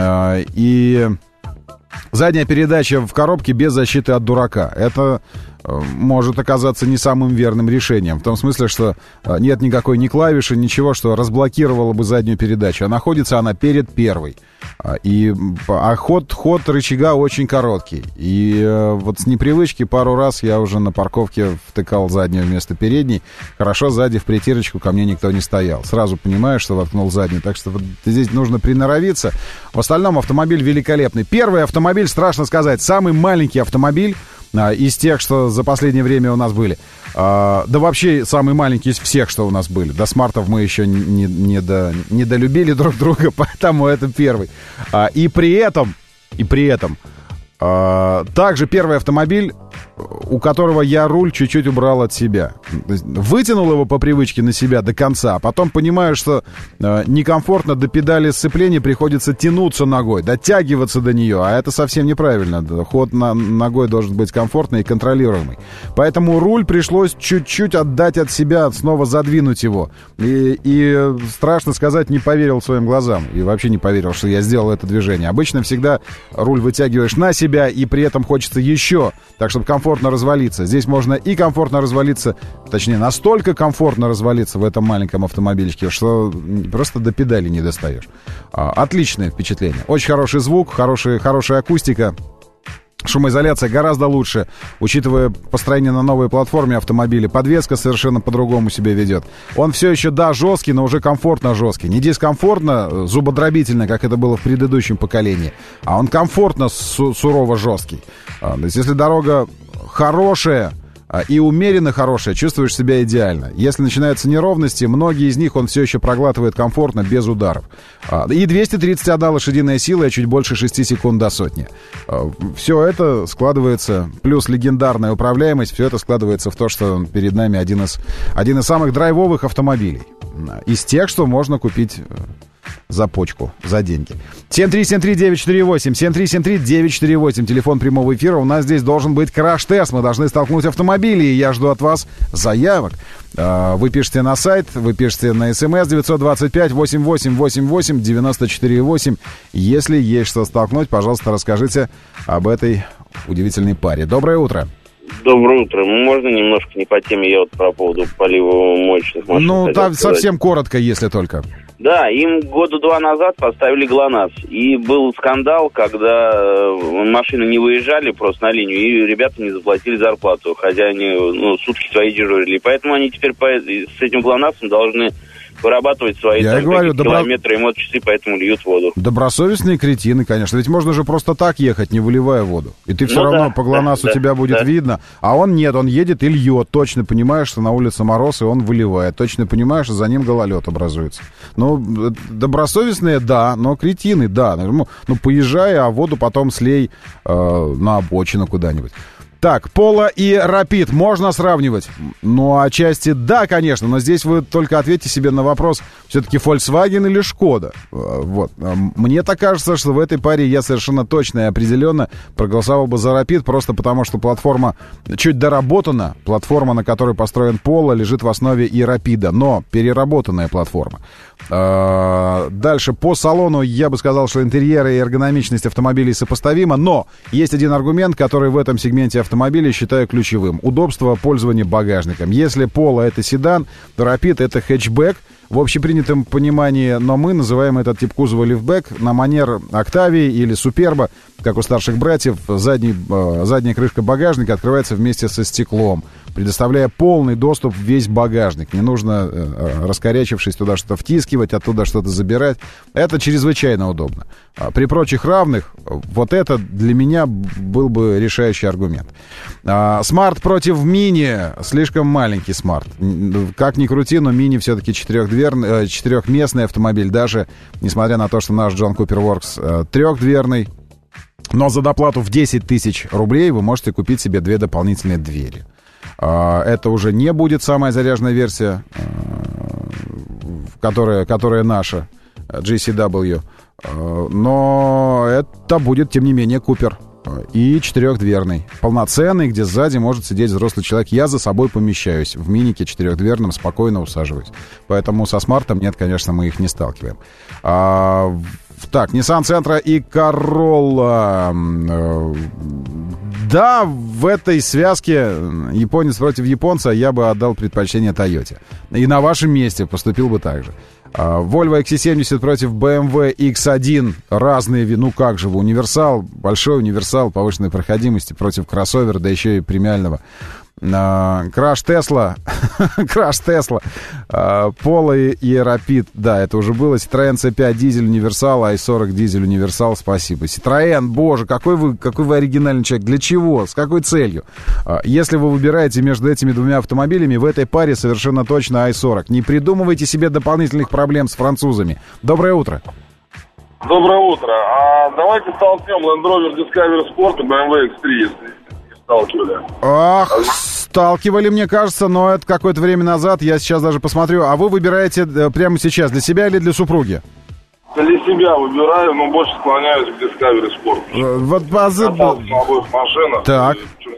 И задняя передача в коробке без защиты от дурака. Это может оказаться не самым верным решением. В том смысле, что нет никакой ни клавиши, ничего, что разблокировало бы заднюю передачу. А находится она перед первой. И, а ход, ход рычага очень короткий. И вот с непривычки пару раз я уже на парковке втыкал заднюю вместо передней. Хорошо, сзади в притирочку ко мне никто не стоял. Сразу понимаю, что воткнул заднюю. Так что вот здесь нужно приноровиться. В остальном автомобиль великолепный. Первый автомобиль, страшно сказать, самый маленький автомобиль из тех, что за последнее время у нас были. А, да вообще самый маленький из всех, что у нас были. До смартов мы еще не, не, до, не долюбили друг друга, поэтому это первый. А, и при этом, и при этом а, также первый автомобиль, у которого я руль чуть-чуть убрал от себя. Вытянул его по привычке на себя до конца, а потом понимаю, что э, некомфортно до педали сцепления, приходится тянуться ногой, дотягиваться до нее, а это совсем неправильно. Ход на, ногой должен быть комфортный и контролируемый. Поэтому руль пришлось чуть-чуть отдать от себя, снова задвинуть его. И, и страшно сказать, не поверил своим глазам. И вообще не поверил, что я сделал это движение. Обычно всегда руль вытягиваешь на себя, и при этом хочется еще, так чтобы комфортно развалиться. Здесь можно и комфортно развалиться, точнее, настолько комфортно развалиться в этом маленьком автомобильчике, что просто до педали не достаешь. А, отличное впечатление. Очень хороший звук, хороший, хорошая акустика. Шумоизоляция гораздо лучше, учитывая построение на новой платформе автомобиля. Подвеска совершенно по-другому себя ведет. Он все еще, да, жесткий, но уже комфортно жесткий. Не дискомфортно, зубодробительно, как это было в предыдущем поколении, а он комфортно су- сурово жесткий. А, то есть, если дорога хорошая и умеренно хорошая, чувствуешь себя идеально. Если начинаются неровности, многие из них он все еще проглатывает комфортно, без ударов. И двести тридцать одна лошадиная сила, и чуть больше шести секунд до сотни. Все это складывается, плюс легендарная управляемость, все это складывается в то, что перед нами один из, один из самых драйвовых автомобилей. Из тех, что можно купить за почку, за деньги. семь три семь три девять четыре восемь, семь три семь три девять четыре восемь, телефон прямого эфира. У нас здесь должен быть краш-тест. Мы должны столкнуть автомобили, и я жду от вас заявок. Вы пишете на сайт, вы пишете на смс девятьсот двадцать пять восемьдесят восемь восемьдесят восемь девяносто четыре восемь. Если есть что столкнуть, пожалуйста, расскажите об этой удивительной паре. Доброе утро. Доброе утро. Можно немножко не по теме, я вот про поводу полива моечных машин. Ну, там совсем коротко, если только. Да, им года два назад поставили ГЛОНАСС. И был скандал, когда машины не выезжали просто на линию, и ребята не заплатили зарплату, хотя они ну, сутки свои дежурили. Поэтому они теперь по, с этим ГЛОНАССом должны вырабатывать свои там, говорю, добро... километры и моточасы, поэтому льют воду. Добросовестные кретины, конечно. Ведь можно же просто так ехать, не выливая воду. И ты все ну, равно да, по ГЛОНАССу да, тебя да, будет да. видно. А он нет, он едет и льет. Точно понимаешь, что на улице мороз, и он выливает. Точно понимаешь, что за ним гололед образуется. Ну, добросовестные, да, но кретины, да. Ну, ну поезжай, а воду потом слей э, на обочину куда-нибудь. Так, Polo и Rapid можно сравнивать? Ну, отчасти да, конечно, но здесь вы только ответьте себе на вопрос, все-таки Volkswagen или Шкода? Вот. Мне так кажется, что в этой паре я совершенно точно и определенно проголосовал бы за Rapid, просто потому что платформа чуть доработана, платформа, на которой построен Polo, лежит в основе и Rapid, но переработанная платформа. Дальше по салону я бы сказал, что интерьер и эргономичность автомобилей сопоставима, но есть один аргумент, который в этом сегменте автомобилей считаю ключевым. Удобство пользования багажником. Если Polo это седан, то Rapid это хэтчбэк. В общепринятом понимании, но мы называем этот тип кузова лифтбэк на манер Октавии или Суперба, как у старших братьев. Задний, э, задняя крышка багажника открывается вместе со стеклом, предоставляя полный доступ в весь багажник. Не нужно, э, раскорячившись, туда что-то втискивать, оттуда что-то забирать. Это чрезвычайно удобно. А при прочих равных, вот это для меня был бы решающий аргумент. А, Smart против Mini. Слишком маленький Smart. Как ни крути, но Mini все-таки четырехдверный, четырехместный автомобиль, даже несмотря на то, что наш John Cooper Works трехдверный. Но за доплату в десять тысяч рублей вы можете купить себе две дополнительные двери. Это уже не будет самая заряженная версия, которая, которая наша, джи си дабл ю. Но это будет, тем не менее, Купер. И четырехдверный. Полноценный, где сзади может сидеть взрослый человек. Я за собой помещаюсь. В минике четырехдверном спокойно усаживаюсь. Поэтому со смартом нет, конечно, мы их не сталкиваем. А, так, Nissan Sentra и Corolla. Да, в этой связке японец против японца я бы отдал предпочтение Тойоте. И на вашем месте поступил бы так же. Volvo икс си семьдесят против бэ эм вэ икс один. Разные, ну как же вы, универсал, большой универсал повышенной проходимости против кроссовера, да еще и премиального. Краш Тесла, Краш Тесла, Polo и Rapid, да, это уже было. Citroёn си пять дизель универсал, ай сорок дизель универсал, спасибо. Citroёn, боже, какой вы, какой вы оригинальный человек, для чего, с какой целью? Если вы выбираете между этими двумя автомобилями, в этой паре совершенно точно ай сорок. Не придумывайте себе дополнительных проблем с французами. Доброе утро. Доброе утро. А давайте столкнем Land Rover Discovery Sport и бэ эм вэ икс три, если сталкивали. Ах, сталкивали, мне кажется, но это какое-то время назад. Я сейчас даже посмотрю. А вы выбираете прямо сейчас для себя или для супруги? Для себя выбираю, но больше склоняюсь к Discovery Sport. Вот базы... машина. Так.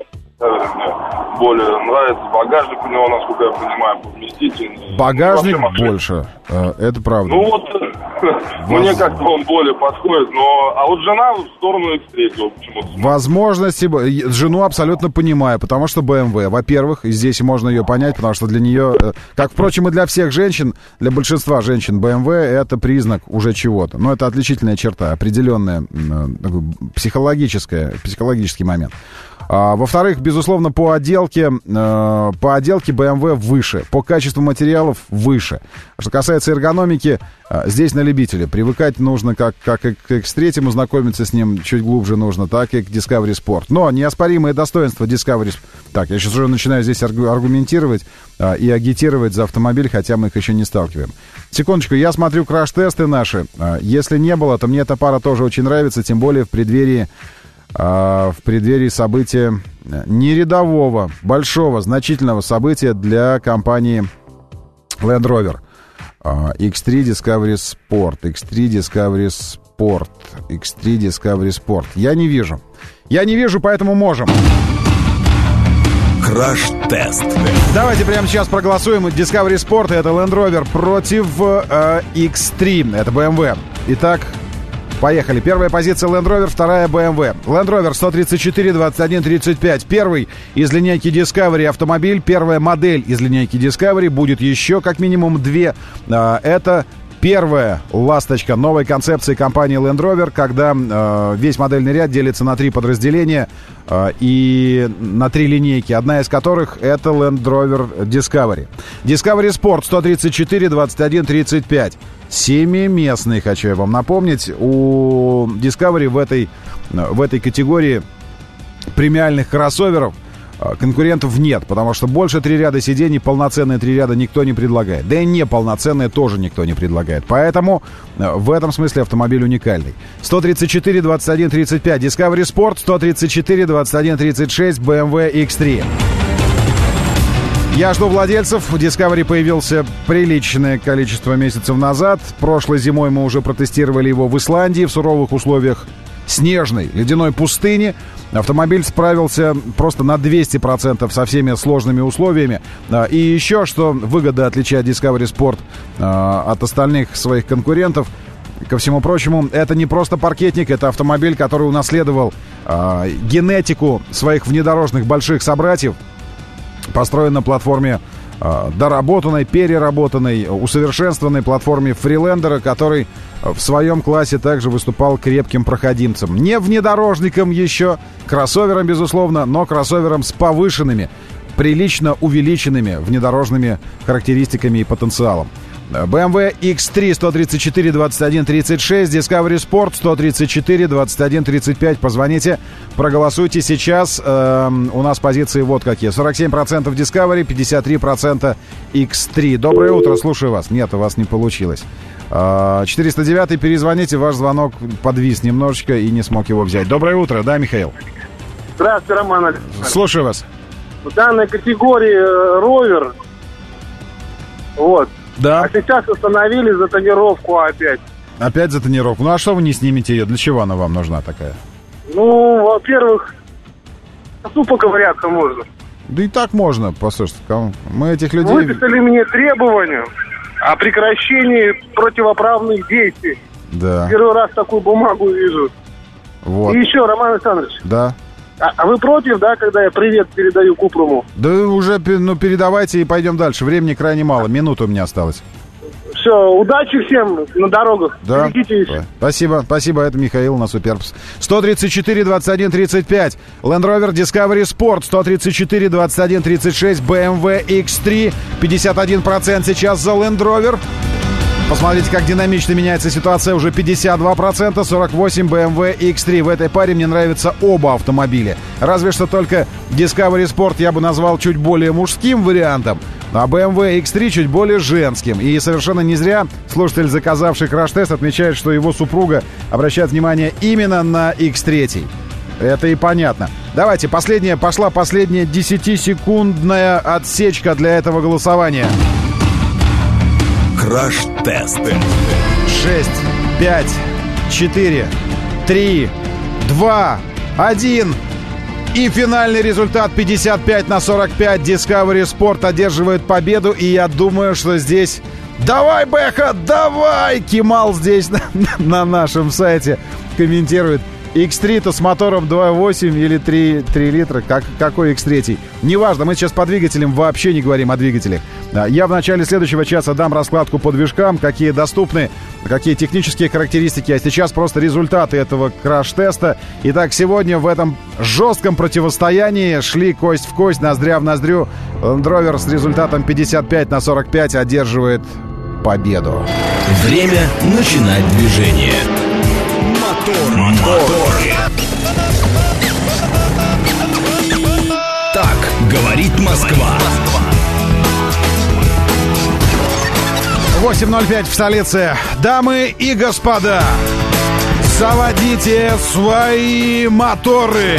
Мне более нравится. Багажник у него, насколько я понимаю, поместительный. Багажник больше. Это правда. Ну вот, мне как-то он более подходит, но... А вот жена в сторону икс три почему-то. Возможности... Жену абсолютно понимаю, потому что бэ эм вэ, во-первых, и здесь можно ее понять, потому что для нее, как, впрочем, и для всех женщин, для большинства женщин бэ эм вэ это признак уже чего-то. Но это отличительная черта, определенная психологическая, психологический момент. А, во-вторых, безусловно, по отделке, э, по отделке бэ эм вэ выше, по качеству материалов выше. Что касается эргономики, э, здесь на любителя. Привыкать нужно как, как и к икс три, знакомиться с ним чуть глубже нужно, так и к Discovery Sport. Но неоспоримые достоинства Discovery... Так, я сейчас уже начинаю здесь аргументировать э, и агитировать за автомобиль, хотя мы их еще не сталкиваем. Секундочку, я смотрю краш-тесты наши. Э, если не было, то мне эта пара тоже очень нравится, тем более в преддверии в преддверии события не рядового, большого, значительного события для компании Land Rover. икс три Discovery Sport, икс три Discovery Sport, икс три Discovery Sport. Я не вижу. Я не вижу, поэтому можем. Краш-тест. Давайте прямо сейчас проголосуем. Discovery Sport — это Land Rover против э, икс три, это бэ эм вэ. Итак, поехали. Первая позиция Land Rover, вторая бэ эм вэ. Land Rover сто тридцать четыре двадцать один тридцать пять. Первый из линейки Discovery автомобиль, первая модель из линейки Discovery. Будет еще как минимум две. Это первая ласточка новой концепции компании Land Rover, когда э, весь модельный ряд делится на три подразделения э, и на три линейки, одна из которых это Land Rover Discovery. Discovery Sport сто тридцать четыре двадцать один тридцать пять. Семиместный, хочу я вам напомнить. У Discovery в этой, в этой категории премиальных кроссоверов конкурентов нет, потому что больше три ряда сидений, полноценные три ряда никто не предлагает. Да и неполноценные тоже никто не предлагает. Поэтому в этом смысле автомобиль уникальный. сто тридцать четыре двадцать один тридцать пять Discovery Sport, сто тридцать четыре двадцать один тридцать шесть бэ эм вэ икс три. Я жду владельцев. В Discovery появился приличное количество месяцев назад. Прошлой зимой мы уже протестировали его в Исландии в суровых условиях снежной, ледяной пустыни. Автомобиль справился просто на двести процентов со всеми сложными условиями. И еще, что выгода отличает Discovery Sport от остальных своих конкурентов, ко всему прочему, это не просто паркетник, это автомобиль, который унаследовал генетику своих внедорожных больших собратьев, построен на платформе доработанной, переработанной, усовершенствованной платформе Фрилендера, который в своем классе также выступал крепким проходимцем. Не внедорожником еще, кроссовером, безусловно, но кроссовером с повышенными, прилично увеличенными внедорожными характеристиками и потенциалом. бэ эм вэ икс три сто тридцать четыре двадцать один тридцать шесть, Discovery Sport сто тридцать четыре двадцать один тридцать пять. Позвоните, проголосуйте сейчас. Эм, у нас позиции вот какие. сорок семь процентов Discovery, пятьдесят три процента икс три. Доброе утро, слушаю вас. Нет, у вас не получилось. Э, четыреста девять, перезвоните, ваш звонок подвис немножечко и не смог его взять. Доброе утро, да, Михаил? Здравствуйте, Роман Александрович. Слушаю вас. В данной категории ровер, вот. Да. А сейчас установили за тонировку опять. Опять за тонировку. Ну а что вы не снимете ее? Для чего она вам нужна такая? Ну, во-первых, ну, поковыряться можно. Да и так можно, послушайте. Мы этих людей... Выписали мне требования о прекращении противоправных действий. Да. Первый раз такую бумагу вижу. Вот. И еще, Роман Александрович. Да. А, а вы против, да, когда я привет передаю Купруму? Да уже, ну, передавайте и пойдем дальше. Времени крайне мало, минута у меня осталось. Все, удачи всем на дорогах. Да. Берегитесь. Спасибо, спасибо, это Михаил на Супербс. сто тридцать четыре двадцать один тридцать пять, Land Rover Discovery Sport, сто тридцать четыре двадцать один тридцать шесть, бэ эм вэ икс три, пятьдесят один процент сейчас за Land Rover. Посмотрите, как динамично меняется ситуация. Уже пятьдесят два процента, сорок восемь бэ эм вэ икс три. В этой паре мне нравятся оба автомобиля. Разве что только Discovery Sport я бы назвал чуть более мужским вариантом, а бэ эм вэ икс три чуть более женским. И совершенно не зря слушатель, заказавший краш-тест, отмечает, что его супруга обращает внимание именно на икс три. Это и понятно. Давайте, последняя, пошла последняя десятисекундная отсечка для этого голосования. Краш-тест. шесть, пять, четыре, три, два, один. И финальный результат пятьдесят пять на сорок пять. Discovery Sport одерживает победу. И я думаю, что здесь... Давай, Бэха, давай! Кемал здесь на, на нашем сайте комментирует. икс три-то с мотором два восемь или три, три литра. Как, какой икс три? Неважно, мы сейчас по двигателям вообще не говорим о двигателях. Я в начале следующего часа дам раскладку по движкам, какие доступны, какие технические характеристики, а сейчас просто результаты этого краш-теста. Итак, сегодня в этом жестком противостоянии шли кость в кость, ноздря в ноздрю. Land Rover с результатом пятьдесят пять на сорок пять одерживает победу. Время начинать движение. Мотор, моторы. Так говорит Москва. восемь ноль пять в столице. Дамы и господа, заводите свои моторы.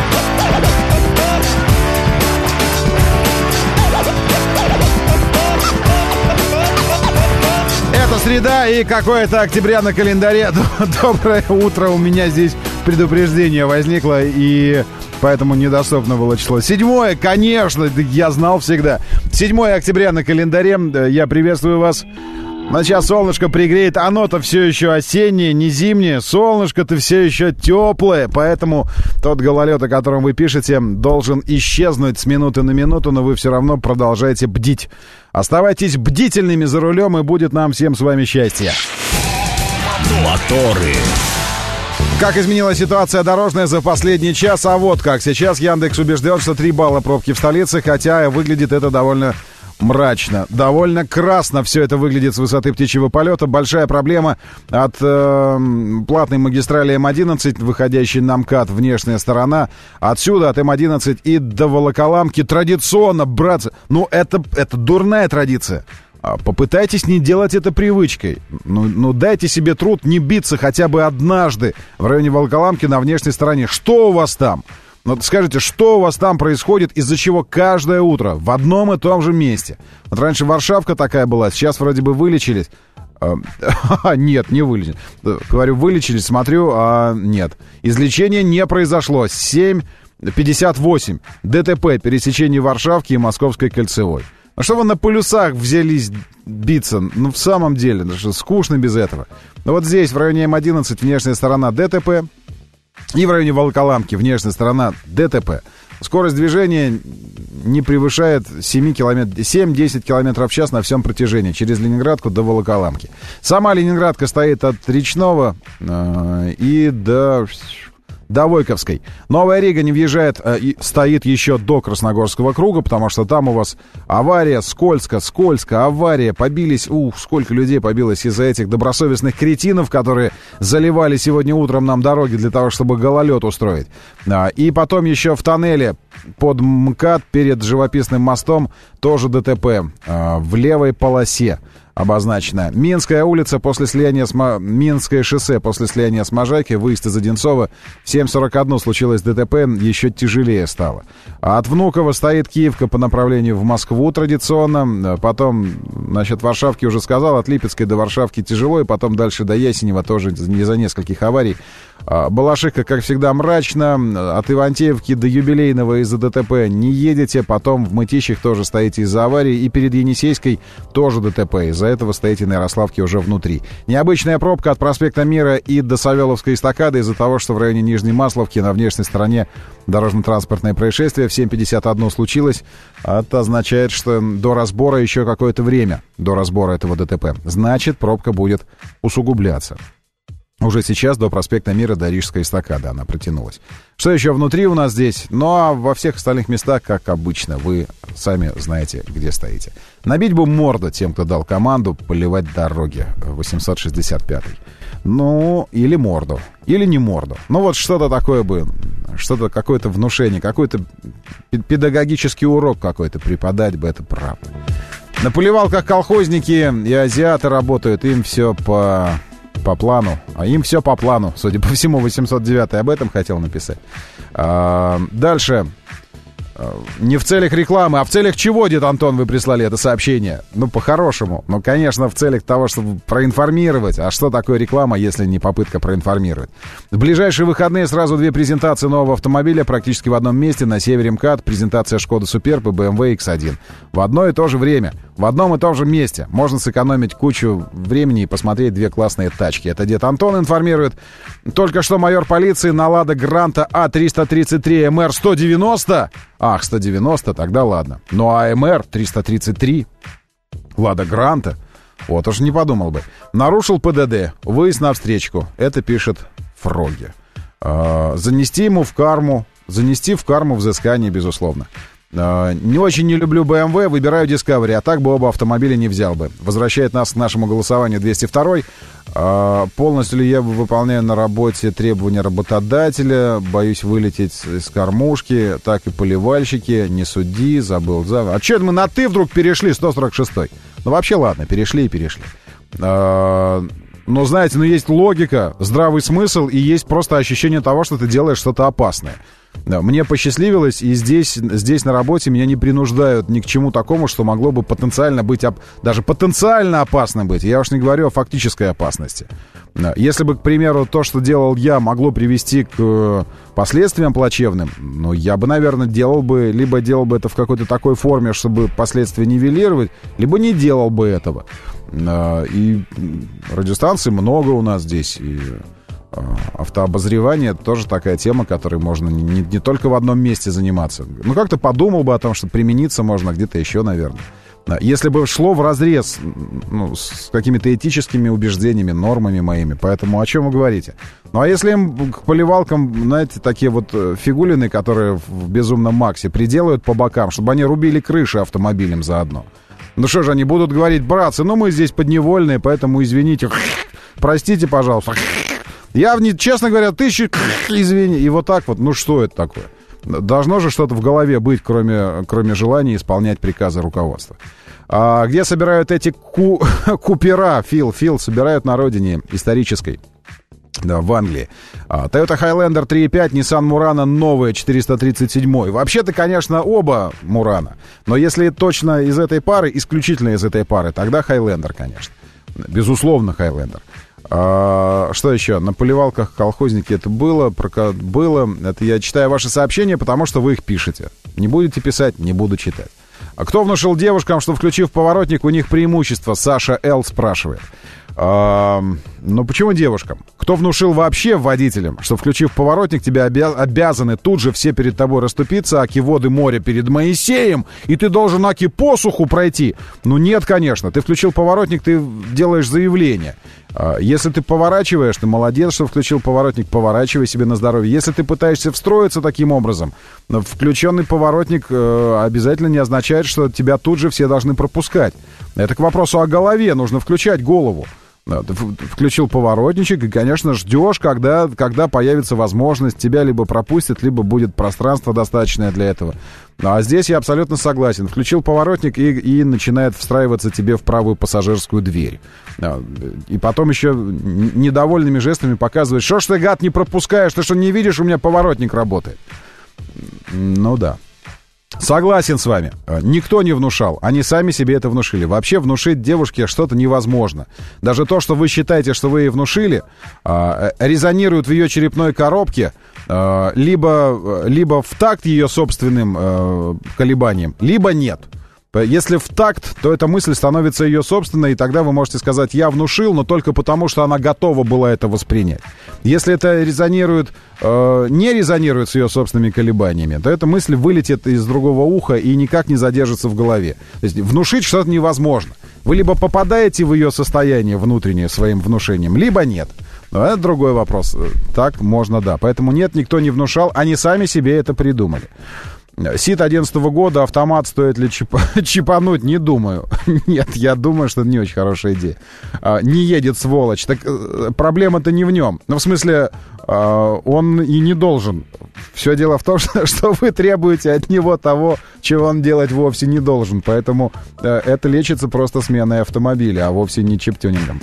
Это среда и какое-то октября на календаре. Доброе утро. У меня здесь предупреждение возникло, и поэтому недоступно было число. Седьмое, конечно, я знал всегда. седьмое октября на календаре. Я приветствую вас. Но сейчас солнышко пригреет. Оно-то все еще осеннее, не зимнее. Солнышко-то все еще теплое. Поэтому тот гололед, о котором вы пишете, должен исчезнуть с минуты на минуту. Но вы все равно продолжаете бдить. Оставайтесь бдительными за рулем, и будет нам всем с вами счастье. Моторы. Как изменилась ситуация дорожная за последний час? А вот как. Сейчас Яндекс убежден, что три балла пробки в столице, хотя выглядит это довольно мрачно. Довольно красно все это выглядит с высоты птичьего полета. Большая проблема от э, платной магистрали эм одиннадцать, выходящей на МКАД, внешняя сторона. Отсюда, от эм одиннадцать и до Волоколамки, традиционно, братцы, ну это, это дурная традиция. Попытайтесь не делать это привычкой. Ну, ну, дайте себе труд не биться хотя бы однажды в районе Волоколамки на внешней стороне. Что у вас там? Ну, скажите, что у вас там происходит, из-за чего каждое утро в одном и том же месте? Вот раньше Варшавка такая была, сейчас вроде бы вылечились. А, нет, не вылечились. Говорю, вылечились, смотрю, а нет. Излечение не произошло. семь пятьдесят восемь. ДТП, пересечение Варшавки и Московской кольцевой. А что вы на полюсах взялись биться? Ну, в самом деле, даже скучно без этого. Но вот здесь, в районе эм одиннадцать, внешняя сторона ДТП. И в районе Волоколамки, внешняя сторона ДТП. Скорость движения не превышает семь-десять километров в час на всем протяжении, через Ленинградку до Волоколамки. Сама Ленинградка стоит от Речного э, и до... до Войковской. Новая Рига не въезжает э, и стоит еще до Красногорского круга, потому что там у вас авария, скользко, скользко, авария, побились, ух, сколько людей побилось из-за этих добросовестных кретинов, которые заливали сегодня утром нам дороги для того, чтобы гололед устроить. А, и потом еще в тоннеле под МКАД перед живописным мостом тоже ДТП а, в левой полосе обозначено. Минская улица после слияния с... Мо... Минское шоссе после слияния с Можайкой, выезд из Одинцова. В семь сорок один случилось ДТП, еще тяжелее стало. А от Внуково стоит Киевка по направлению в Москву традиционно. Потом, насчет Варшавки уже сказал, от Липецкой до Варшавки тяжело, и потом дальше до Ясенева тоже из-за нескольких аварий. Балашиха, как всегда, мрачно. От Ивантеевки до Юбилейного из-за ДТП не едете. Потом в Мытищах тоже стоите из-за аварии. И перед Енисейской тоже ДТП. Из-за этого стоите на Ярославке уже внутри. Необычная пробка от проспекта Мира и до Савеловской эстакады из-за того, что в районе Нижней Масловки на внешней стороне дорожно-транспортное происшествие в семь пятьдесят один случилось. Это означает, что до разбора еще какое-то время, до разбора этого ДТП. Значит, пробка будет усугубляться. Уже сейчас до проспекта Мира, до Рижской эстакады она протянулась. Что еще внутри у нас здесь? Ну, а во всех остальных местах, как обычно, вы сами знаете, где стоите. Набить бы морду тем, кто дал команду поливать дороги. восемьсот шестьдесят пятый. Ну, или морду. Или не морду. Ну, вот что-то такое бы, что-то, какое-то внушение, какой-то педагогический урок какой-то преподать бы, это правда. На поливалках колхозники и азиаты работают, им все по... по плану. А им все по плану, судя по всему, восемьсот девятый об этом хотел написать. А, дальше. Не в целях рекламы, а в целях чего, Дед Антон, вы прислали это сообщение? Ну, по-хорошему. Ну, конечно, в целях того, чтобы проинформировать. А что такое реклама, если не попытка проинформировать? В ближайшие выходные сразу две презентации нового автомобиля практически в одном месте. На севере МКАД презентация Шкода Суперб и бэ эм вэ икс один. В одно и то же время, в одном и том же месте. Можно сэкономить кучу времени и посмотреть две классные тачки. Это Дед Антон информирует. Только что майор полиции на Лада Гранта А триста тридцать три эм эр сто девяносто... Ах, сто девяносто, тогда ладно. Ну а эм эр триста тридцать три, Лада Гранта, вот уж не подумал бы. Нарушил пэ дэ дэ, выезд на встречку. Это пишет Фроги. А, занести ему в карму, занести в карму взыскание, безусловно. А, не очень не люблю бэ эм вэ, выбираю Discovery, а так бы оба автомобиля не взял бы. Возвращает нас к нашему голосованию двести два. А, полностью ли я выполняю на работе требования работодателя? Боюсь вылететь из кормушки. Так и поливальщики. Не суди, забыл. За... А что мы на «ты» вдруг перешли, сто сорок шестой? Ну, вообще, ладно, перешли и перешли. А, но, знаете, ну, есть логика, здравый смысл, и есть просто ощущение того, что ты делаешь что-то опасное. Да, мне посчастливилось, и здесь, здесь на работе меня не принуждают ни к чему такому, что могло бы потенциально быть, оп... даже потенциально опасно быть. Я уж не говорю о фактической опасности. Да, если бы, к примеру, то, что делал я, могло привести к последствиям плачевным, ну, я бы, наверное, делал бы, либо делал бы это в какой-то такой форме, чтобы последствия нивелировать, либо не делал бы этого. Да, и радиостанций много у нас здесь, и... автообозревание — это тоже такая тема, которой можно не, не только в одном месте заниматься. Ну, как-то подумал бы о том, что примениться можно где-то еще, наверное. Если бы шло вразрез, ну, с какими-то этическими убеждениями, нормами моими. Поэтому о чем вы говорите? Ну, а если им к поливалкам, знаете, такие вот фигулины, которые в «Безумном Максе» приделают по бокам, чтобы они рубили крыши автомобилем заодно. Ну что же, они будут говорить: братцы, ну мы здесь подневольные, поэтому извините, простите, пожалуйста. Я, честно говоря, тысячу извини. И вот так вот, ну что это такое? Должно же что-то в голове быть, кроме, кроме желания исполнять приказы руководства. А где собирают эти ку- купера, Фил? Фил собирают на родине исторической. Да, в Англии. А, Toyota Highlander три и пять, Nissan Murano новая четыреста тридцать семь. Вообще-то, конечно, оба Murano. Но если точно из этой пары, исключительно из этой пары, тогда Highlander, конечно. Безусловно, Highlander. А, что еще? На поливалках колхозники это было, прока... было. Это я читаю ваши сообщения, потому что вы их пишете. Не будете писать, не буду читать. А кто внушил девушкам, что, включив поворотник, у них преимущество? Саша Л. спрашивает. А, ну, почему девушкам? Кто внушил вообще водителям, что, включив поворотник, тебя обя- обязаны тут же все перед тобой расступиться, аки воды моря перед Моисеем, и ты должен аки посуху пройти? Ну, нет, конечно. Ты включил поворотник, ты делаешь заявление. А, если ты поворачиваешь, ты молодец, что включил поворотник, поворачивай себе на здоровье. Если ты пытаешься встроиться таким образом, включенный поворотник э, обязательно не означает, что тебя тут же все должны пропускать. Это к вопросу о голове, нужно включать голову. Ты включил поворотничек и, конечно, ждешь, когда, когда появится возможность, тебя либо пропустят, либо будет пространство достаточное для этого. А здесь я абсолютно согласен. Включил поворотник и, и начинает встраиваться тебе в правую пассажирскую дверь. И потом еще недовольными жестами показывает: что ж ты, гад, не пропускаешь, ты что, не видишь, у меня поворотник работает. Ну да. Согласен с вами. Никто не внушал. Они сами себе это внушили. Вообще внушить девушке что-то невозможно. Даже то, что вы считаете, что вы ей внушили, резонирует в ее черепной коробке либо, либо в такт ее собственным колебаниям, либо нет. Если в такт, то эта мысль становится ее собственной, и тогда вы можете сказать: я внушил, но только потому, что она готова была это воспринять. Если это резонирует, э, не резонирует с ее собственными колебаниями, то эта мысль вылетит из другого уха и никак не задержится в голове. То есть внушить что-то невозможно. Вы либо попадаете в ее состояние внутреннее своим внушением, либо нет. Но это другой вопрос. Так можно, да. Поэтому нет, никто не внушал, они сами себе это придумали. Сит одиннадцатого года, автомат, стоит ли чип... чипануть, не думаю. Нет, я думаю, что это не очень хорошая идея. А, не едет, сволочь. Так проблема-то не в нем. Ну, в смысле, а, он и не должен. Все дело в том, что, что вы требуете от него того, чего он делать вовсе не должен. Поэтому а, это лечится просто сменой автомобиля, а вовсе не чип-тюнингом.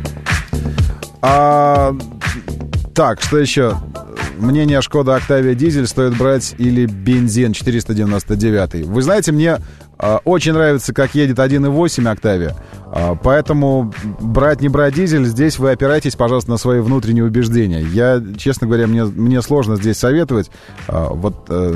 А... Так, что еще? Мнение Шкода Октавия дизель стоит брать или бензин четыреста девяносто девять. Вы знаете, мне э, очень нравится, как едет один и восемь Октавия. Э, поэтому брать, не брать дизель, здесь вы опираетесь, пожалуйста, на свои внутренние убеждения. Я, честно говоря, мне, мне сложно здесь советовать. Э, вот... Э,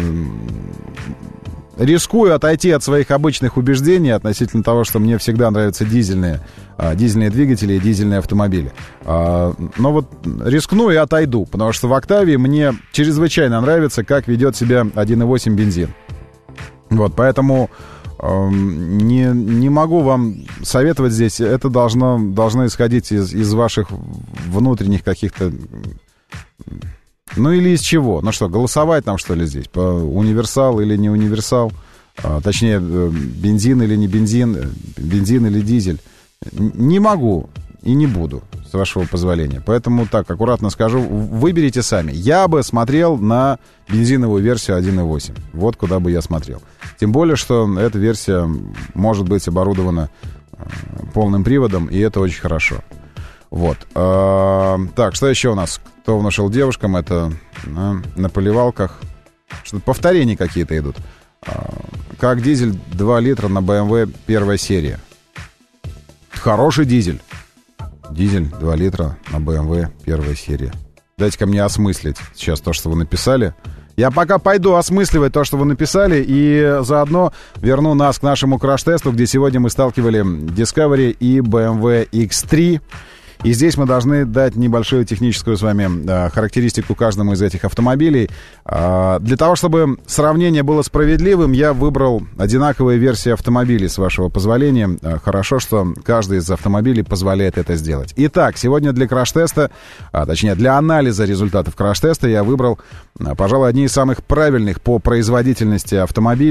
Рискую отойти от своих обычных убеждений относительно того, что мне всегда нравятся дизельные, а, дизельные двигатели и дизельные автомобили. А, но вот рискну и отойду, потому что в Октавии мне чрезвычайно нравится, как ведет себя один и восемь бензин. Вот, поэтому э, не, не могу вам советовать здесь. Это должно, должно исходить из, из ваших внутренних каких-то... Ну или из чего? Ну что, голосовать там, что ли, здесь? По универсал или не универсал? А, точнее, бензин или не бензин? Бензин или дизель? Не могу и не буду, с вашего позволения. Поэтому так, аккуратно скажу, выберите сами. Я бы смотрел на бензиновую версию один и восемь. Вот куда бы я смотрел. Тем более, что эта версия может быть оборудована полным приводом, и это очень хорошо. Вот. А, так, что еще у нас? Кто внушил девушкам? Это а, на поливалках. Что-то повторения какие-то идут. А, как дизель два литра на бэ эм вэ первая серия. Хороший дизель. Дизель два литра на бэ эм вэ первая серия. Дайте-ка мне осмыслить сейчас то, что вы написали. Я пока пойду осмысливать то, что вы написали, и заодно верну нас к нашему краш-тесту, где сегодня мы сталкивали Discovery и бэ эм вэ икс три. И здесь мы должны дать небольшую техническую с вами э, характеристику каждому из этих автомобилей. Э, для того, чтобы сравнение было справедливым, я выбрал одинаковые версии автомобилей, с вашего позволения. Э, хорошо, что каждый из автомобилей позволяет это сделать. Итак, сегодня для краш-теста, а, точнее для анализа результатов краш-теста я выбрал, э, пожалуй, одни из самых правильных по производительности автомобилей.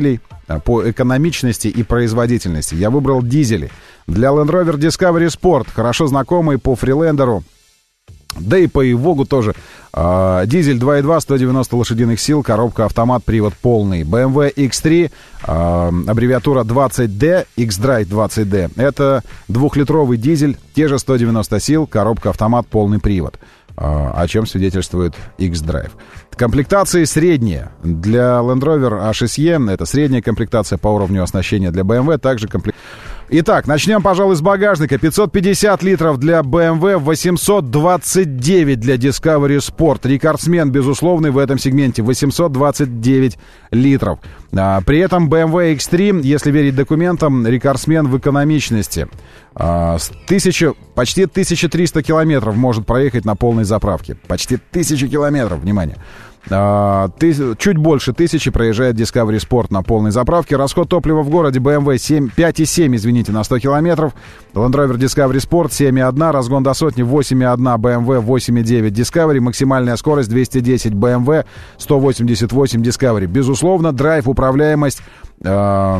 по экономичности и производительности. Я выбрал дизели. Для Land Rover Discovery Sport, хорошо знакомый по Freelander'у, да и по Evoque тоже. Uh, дизель два и два, сто девяносто лошадиных сил, коробка автомат, привод полный. бэ эм вэ икс три, uh, аббревиатура двадцать ди, X-Drive двадцать ди. Это двухлитровый дизель, те же сто девяносто сил, коробка автомат, полный привод. Uh, о чем свидетельствует X-Drive. Комплектации средние. Для Land Rover эйч эс и это средняя комплектация по уровню оснащения. Для бэ эм вэ также комплект... Итак, начнем, пожалуй, с багажника. пятьсот пятьдесят литров для бэ эм вэ, восемьсот двадцать девять для Discovery Sport. Рекордсмен, безусловный, в этом сегменте. восемьсот двадцать девять литров. А, при этом бэ эм вэ икс три, если верить документам, рекордсмен в экономичности. А, с тысячи, почти тысяча триста километров может проехать на полной заправке. Почти тысяча километров, внимание. А, ты, чуть больше тысячи проезжает Discovery Sport на полной заправке. Расход топлива в городе бэ эм вэ пять и семь, извините, на сто километров. Land Rover Discovery Sport семь и один, разгон до сотни восемь и один, бэ эм вэ восемь и девять Discovery, максимальная скорость двести десять, бэ эм вэ сто восемьдесят восемь Discovery. Безусловно, драйв, управляемость, э,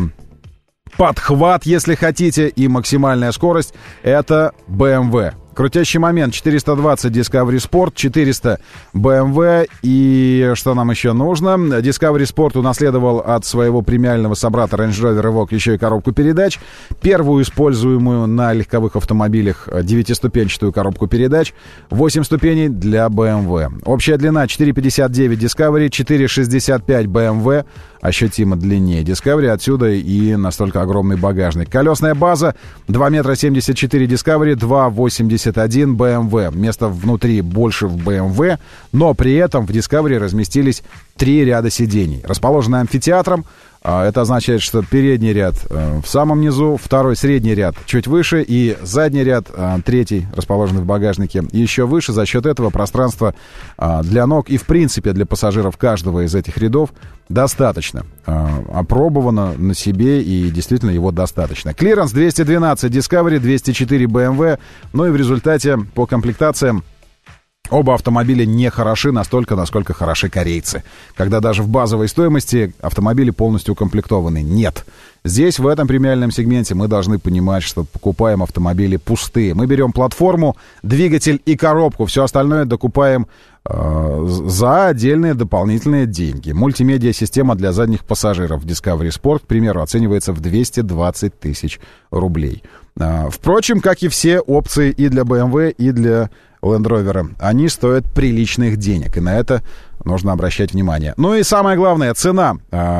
подхват, если хотите, и максимальная скорость — это бэ эм вэ. Крутящий момент четыреста двадцать Discovery Sport, четыреста бэ эм вэ. И что нам еще нужно? Discovery Sport унаследовал от своего премиального собрата Range Rover Evoque еще и коробку передач. Первую используемую на легковых автомобилях девятиступенчатую коробку передач. восемь ступеней для бэ эм вэ. Общая длина четыре пятьдесят девять Discovery, четыре шестьдесят пять бэ эм вэ. Ощутимо длиннее Discovery, отсюда и настолько огромный багажник. Колесная база два метра семьдесят четыре Discovery, два восемьдесят один бэ эм вэ. Места внутри больше в бэ эм вэ, но при этом в Discovery разместились три ряда сидений. Расположены амфитеатром. Это означает, что передний ряд в самом низу, второй средний ряд чуть выше и задний ряд, третий, расположенный в багажнике, еще выше. За счет этого пространства для ног и, в принципе, для пассажиров каждого из этих рядов достаточно. Опробовано на себе, и действительно его достаточно. Клиренс двести двенадцать Discovery, двести четыре бэ эм вэ. Ну и в результате по комплектациям оба автомобиля не хороши настолько, насколько хороши корейцы. Когда даже в базовой стоимости автомобили полностью укомплектованы. Нет. Здесь, в этом премиальном сегменте, мы должны понимать, что покупаем автомобили пустые. Мы берем платформу, двигатель и коробку. Все остальное докупаем э, за отдельные дополнительные деньги. Мультимедиа-система для задних пассажиров Discovery Sport, к примеру, оценивается в двести двадцать тысяч рублей. Э, впрочем, как и все опции и для бэ эм вэ, и для Land Rover, они стоят приличных денег, и на это нужно обращать внимание. Ну и самое главное, цена.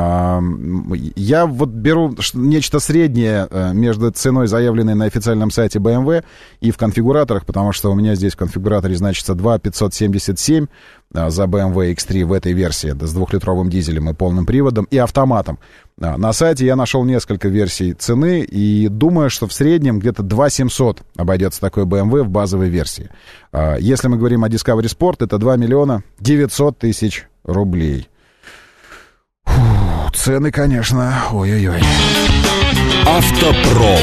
Я вот беру нечто среднее между ценой, заявленной на официальном сайте бэ эм вэ, и в конфигураторах, потому что у меня здесь в конфигураторе значится два пятьсот семьдесят семь за бэ эм вэ икс три в этой версии, с двухлитровым дизелем и полным приводом, и автоматом. На сайте я нашел несколько версий цены, и думаю, что в среднем где-то два семьсот обойдется такой бэ эм вэ в базовой версии. Если мы говорим о Discovery Sport, это два миллиона девятьсот тысяч рублей. Фу, цены, конечно, ой-ой-ой. Автопром.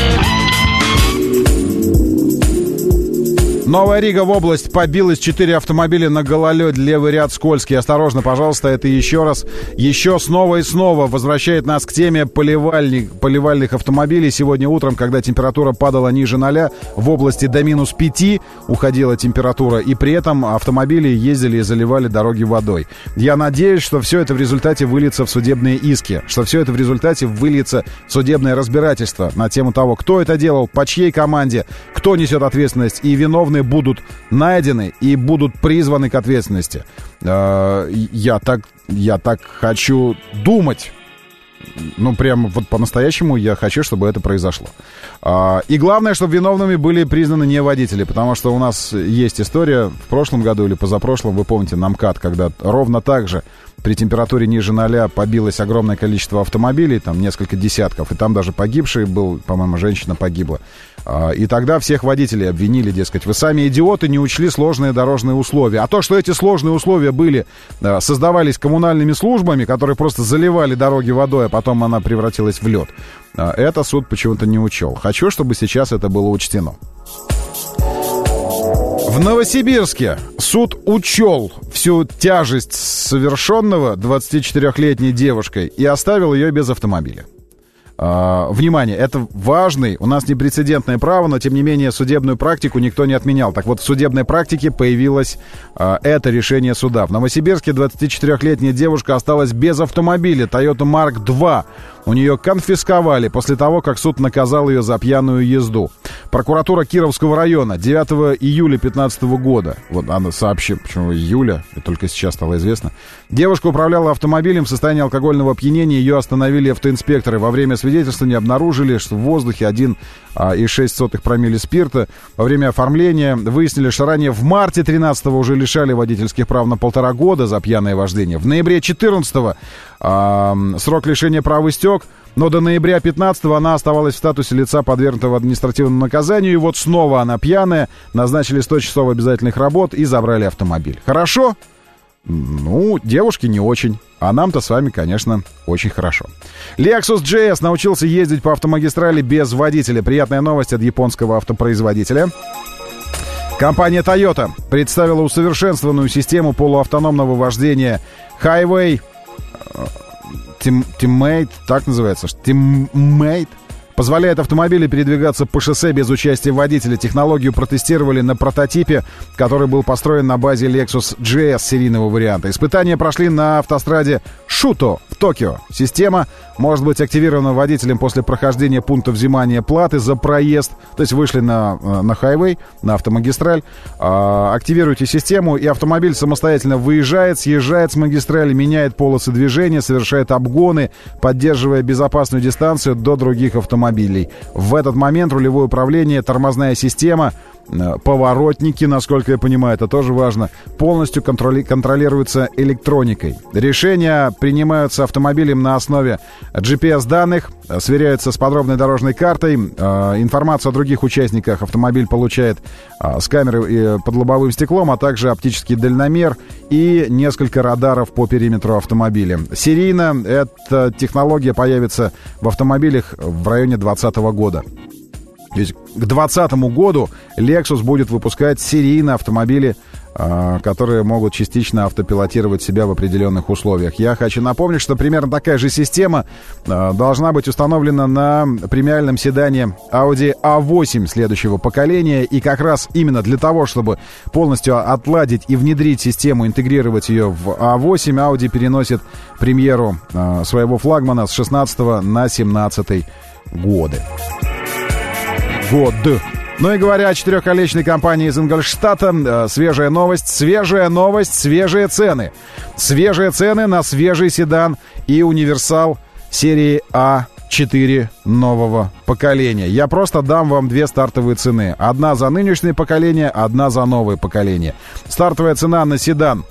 Новая Рига в область. Побилось четыре автомобиля на гололед. Левый ряд скользкий. Осторожно, пожалуйста, это еще раз, еще снова и снова возвращает нас к теме поливальник, поливальных автомобилей. Сегодня утром, когда температура падала ниже ноля, в области до минус пяти уходила температура, и при этом автомобили ездили и заливали дороги водой. Я надеюсь, что все это в результате выльется в судебные иски, что все это в результате выльется в судебное разбирательство на тему того, кто это делал, по чьей команде, кто несет ответственность, и виновные будут найдены и будут призваны к ответственности. Я так, я так хочу думать. Ну, прям вот по-настоящему я хочу, чтобы это произошло. И главное, чтобы виновными были признаны не водители, потому что у нас есть история в прошлом году или позапрошлом, вы помните, на МКАД, когда ровно так же при температуре ниже ноля побилось огромное количество автомобилей, там несколько десятков, и там даже погибший был, по-моему, женщина погибла. И тогда всех водителей обвинили, дескать, вы сами идиоты, не учли сложные дорожные условия. А то, что эти сложные условия были, создавались коммунальными службами, которые просто заливали дороги водой, а потом она превратилась в лед, это суд почему-то не учел. Хочу, чтобы сейчас это было учтено. В Новосибирске суд учел всю тяжесть совершенного двадцатичетырёхлетней девушкой и оставил ее без автомобиля. Uh, внимание, это важный, у нас непрецедентное право, но тем не менее судебную практику никто не отменял. Так вот, в судебной практике появилось uh, это решение суда. В Новосибирске двадцатичетырёхлетняя девушка осталась без автомобиля Toyota Марк два. У нее конфисковали после того, как суд наказал ее за пьяную езду. Прокуратура Кировского района девятого июля две тысячи пятнадцатого года, вот она сообщила, почему июля, это только сейчас стало известно. Девушка управляла автомобилем в состоянии алкогольного опьянения, ее остановили автоинспекторы. Во время свидетельствования обнаружили, что в воздухе один целых шесть десятых промилле спирта. Во время оформления выяснили, что ранее в марте тринадцатого уже лишали водительских прав на полтора года за пьяное вождение. В ноябре четырнадцатого э, срок лишения прав истек, но до ноября пятнадцатого она оставалась в статусе лица, подвергнутого административному наказанию. И вот снова она пьяная, назначили сто часов обязательных работ и забрали автомобиль. Хорошо? Ну, девушке не очень. А нам-то с вами, конечно, очень хорошо. Lexus джи эс научился ездить по автомагистрали без водителя. Приятная новость от японского автопроизводителя. Компания Toyota представила усовершенствованную систему полуавтономного вождения Highway Teammate, так называется, Teammate. Позволяет автомобилю передвигаться по шоссе без участия водителя. Технологию протестировали на прототипе, который был построен на базе Lexus джи эс серийного варианта. Испытания прошли на автостраде Шуто в Токио. Система может быть активирована водителем после прохождения пункта взимания платы за проезд. То есть вышли на, на хайвей, на автомагистраль, а, активируете систему, и автомобиль самостоятельно выезжает, съезжает с магистрали, меняет полосы движения, совершает обгоны, поддерживая безопасную дистанцию до других автомобилей. В этот момент рулевое управление, тормозная система, поворотники, насколько я понимаю, это тоже важно, полностью контроли- контролируются электроникой. Решения принимаются автомобилем на основе джи пи эс-данных, сверяются с подробной дорожной картой. Э, информацию о других участниках автомобиль получает э, с камеры э, под лобовым стеклом, а также оптический дальномер и несколько радаров по периметру автомобиля. Серийно эта технология появится в автомобилях в районе двадцатого года. То есть к двадцатому году Lexus будет выпускать серийно автомобили, э, которые могут частично автопилотировать себя в определенных условиях. Я хочу напомнить, что примерно такая же система э, должна быть установлена на премиальном седане Audi а восемь следующего поколения. И как раз именно для того, чтобы полностью отладить и внедрить систему, интегрировать ее в а восемь, Audi переносит премьеру э, своего флагмана с шестнадцатого на семнадцатый годы. Год. Ну и говоря о четырехколечной компании из Ингольштата, э, свежая новость, свежая новость, свежие цены. Свежие цены на свежий седан и универсал серии а четыре нового поколения. Я просто дам вам две стартовые цены. Одна за нынешнее поколение, одна за новое поколение. Стартовая цена на седан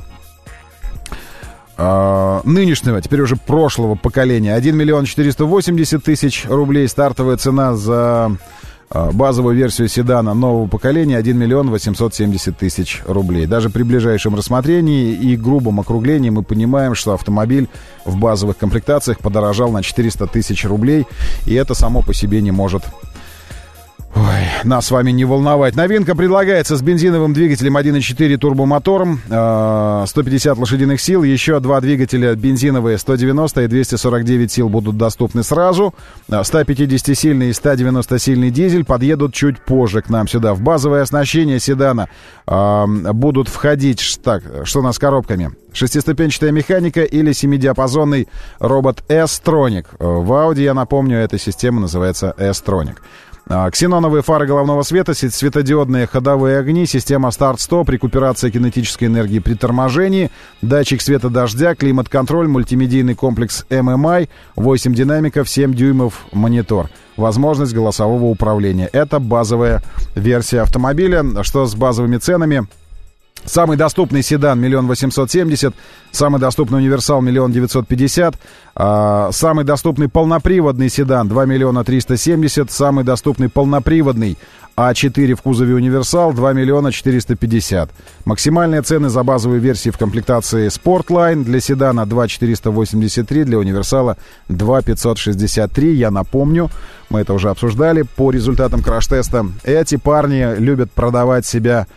Uh, нынешнего, теперь уже прошлого поколения, один миллион четыреста восемьдесят тысяч рублей. Стартовая цена за uh, базовую версию седана нового поколения один миллион восемьсот семьдесят тысяч рублей. Даже при ближайшем рассмотрении и грубом округлении мы понимаем, что автомобиль в базовых комплектациях подорожал на четыреста тысяч рублей, и это само по себе не может Ой, нас с вами не волновать. Новинка предлагается с бензиновым двигателем один и четыре турбомотором, э, сто пятьдесят лошадиных сил. Еще два двигателя бензиновые сто девяносто и двести сорок девять сил будут доступны сразу. сто пятидесятисильный и сто девяностосильный дизель подъедут чуть позже к нам сюда. В базовое оснащение седана э, будут входить, так, что у нас с коробками? Шестиступенчатая механика или семидиапазонный робот S-Tronic. В Audi, я напомню, эта система называется S-Tronic. Ксеноновые фары головного света, светодиодные ходовые огни, система старт-стоп, рекуперация кинетической энергии при торможении, датчик света дождя, климат-контроль, мультимедийный комплекс эм эм ай, восемь динамиков, семь дюймов монитор. Возможность голосового управления. Это базовая версия автомобиля. Что с базовыми ценами? Самый доступный седан миллион восемьсот семьдесят, самый доступный универсал миллион девятьсот пятьдесят, а, самый доступный полноприводный седан два миллиона триста семьдесят, самый доступный полноприводный а четыре в кузове универсал два миллиона четыреста пятьдесят. Максимальные цены за базовые версии в комплектации Sportline для седана два четыреста восемьдесят три, для универсала два пятьсот шестьдесят три. Я напомню, мы это уже обсуждали по результатам краш-теста. Эти парни любят продавать себя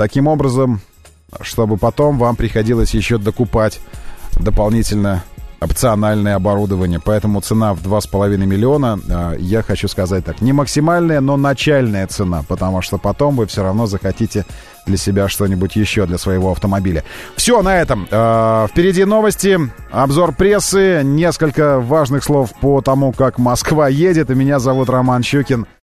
таким образом, чтобы потом вам приходилось еще докупать дополнительно опциональное оборудование. Поэтому цена в два с половиной миллиона, я хочу сказать так, не максимальная, но начальная цена, потому что потом вы все равно захотите для себя что-нибудь еще для своего автомобиля. Все, на этом. Впереди новости, обзор прессы, несколько важных слов по тому, как Москва едет. И меня зовут Роман Щукин.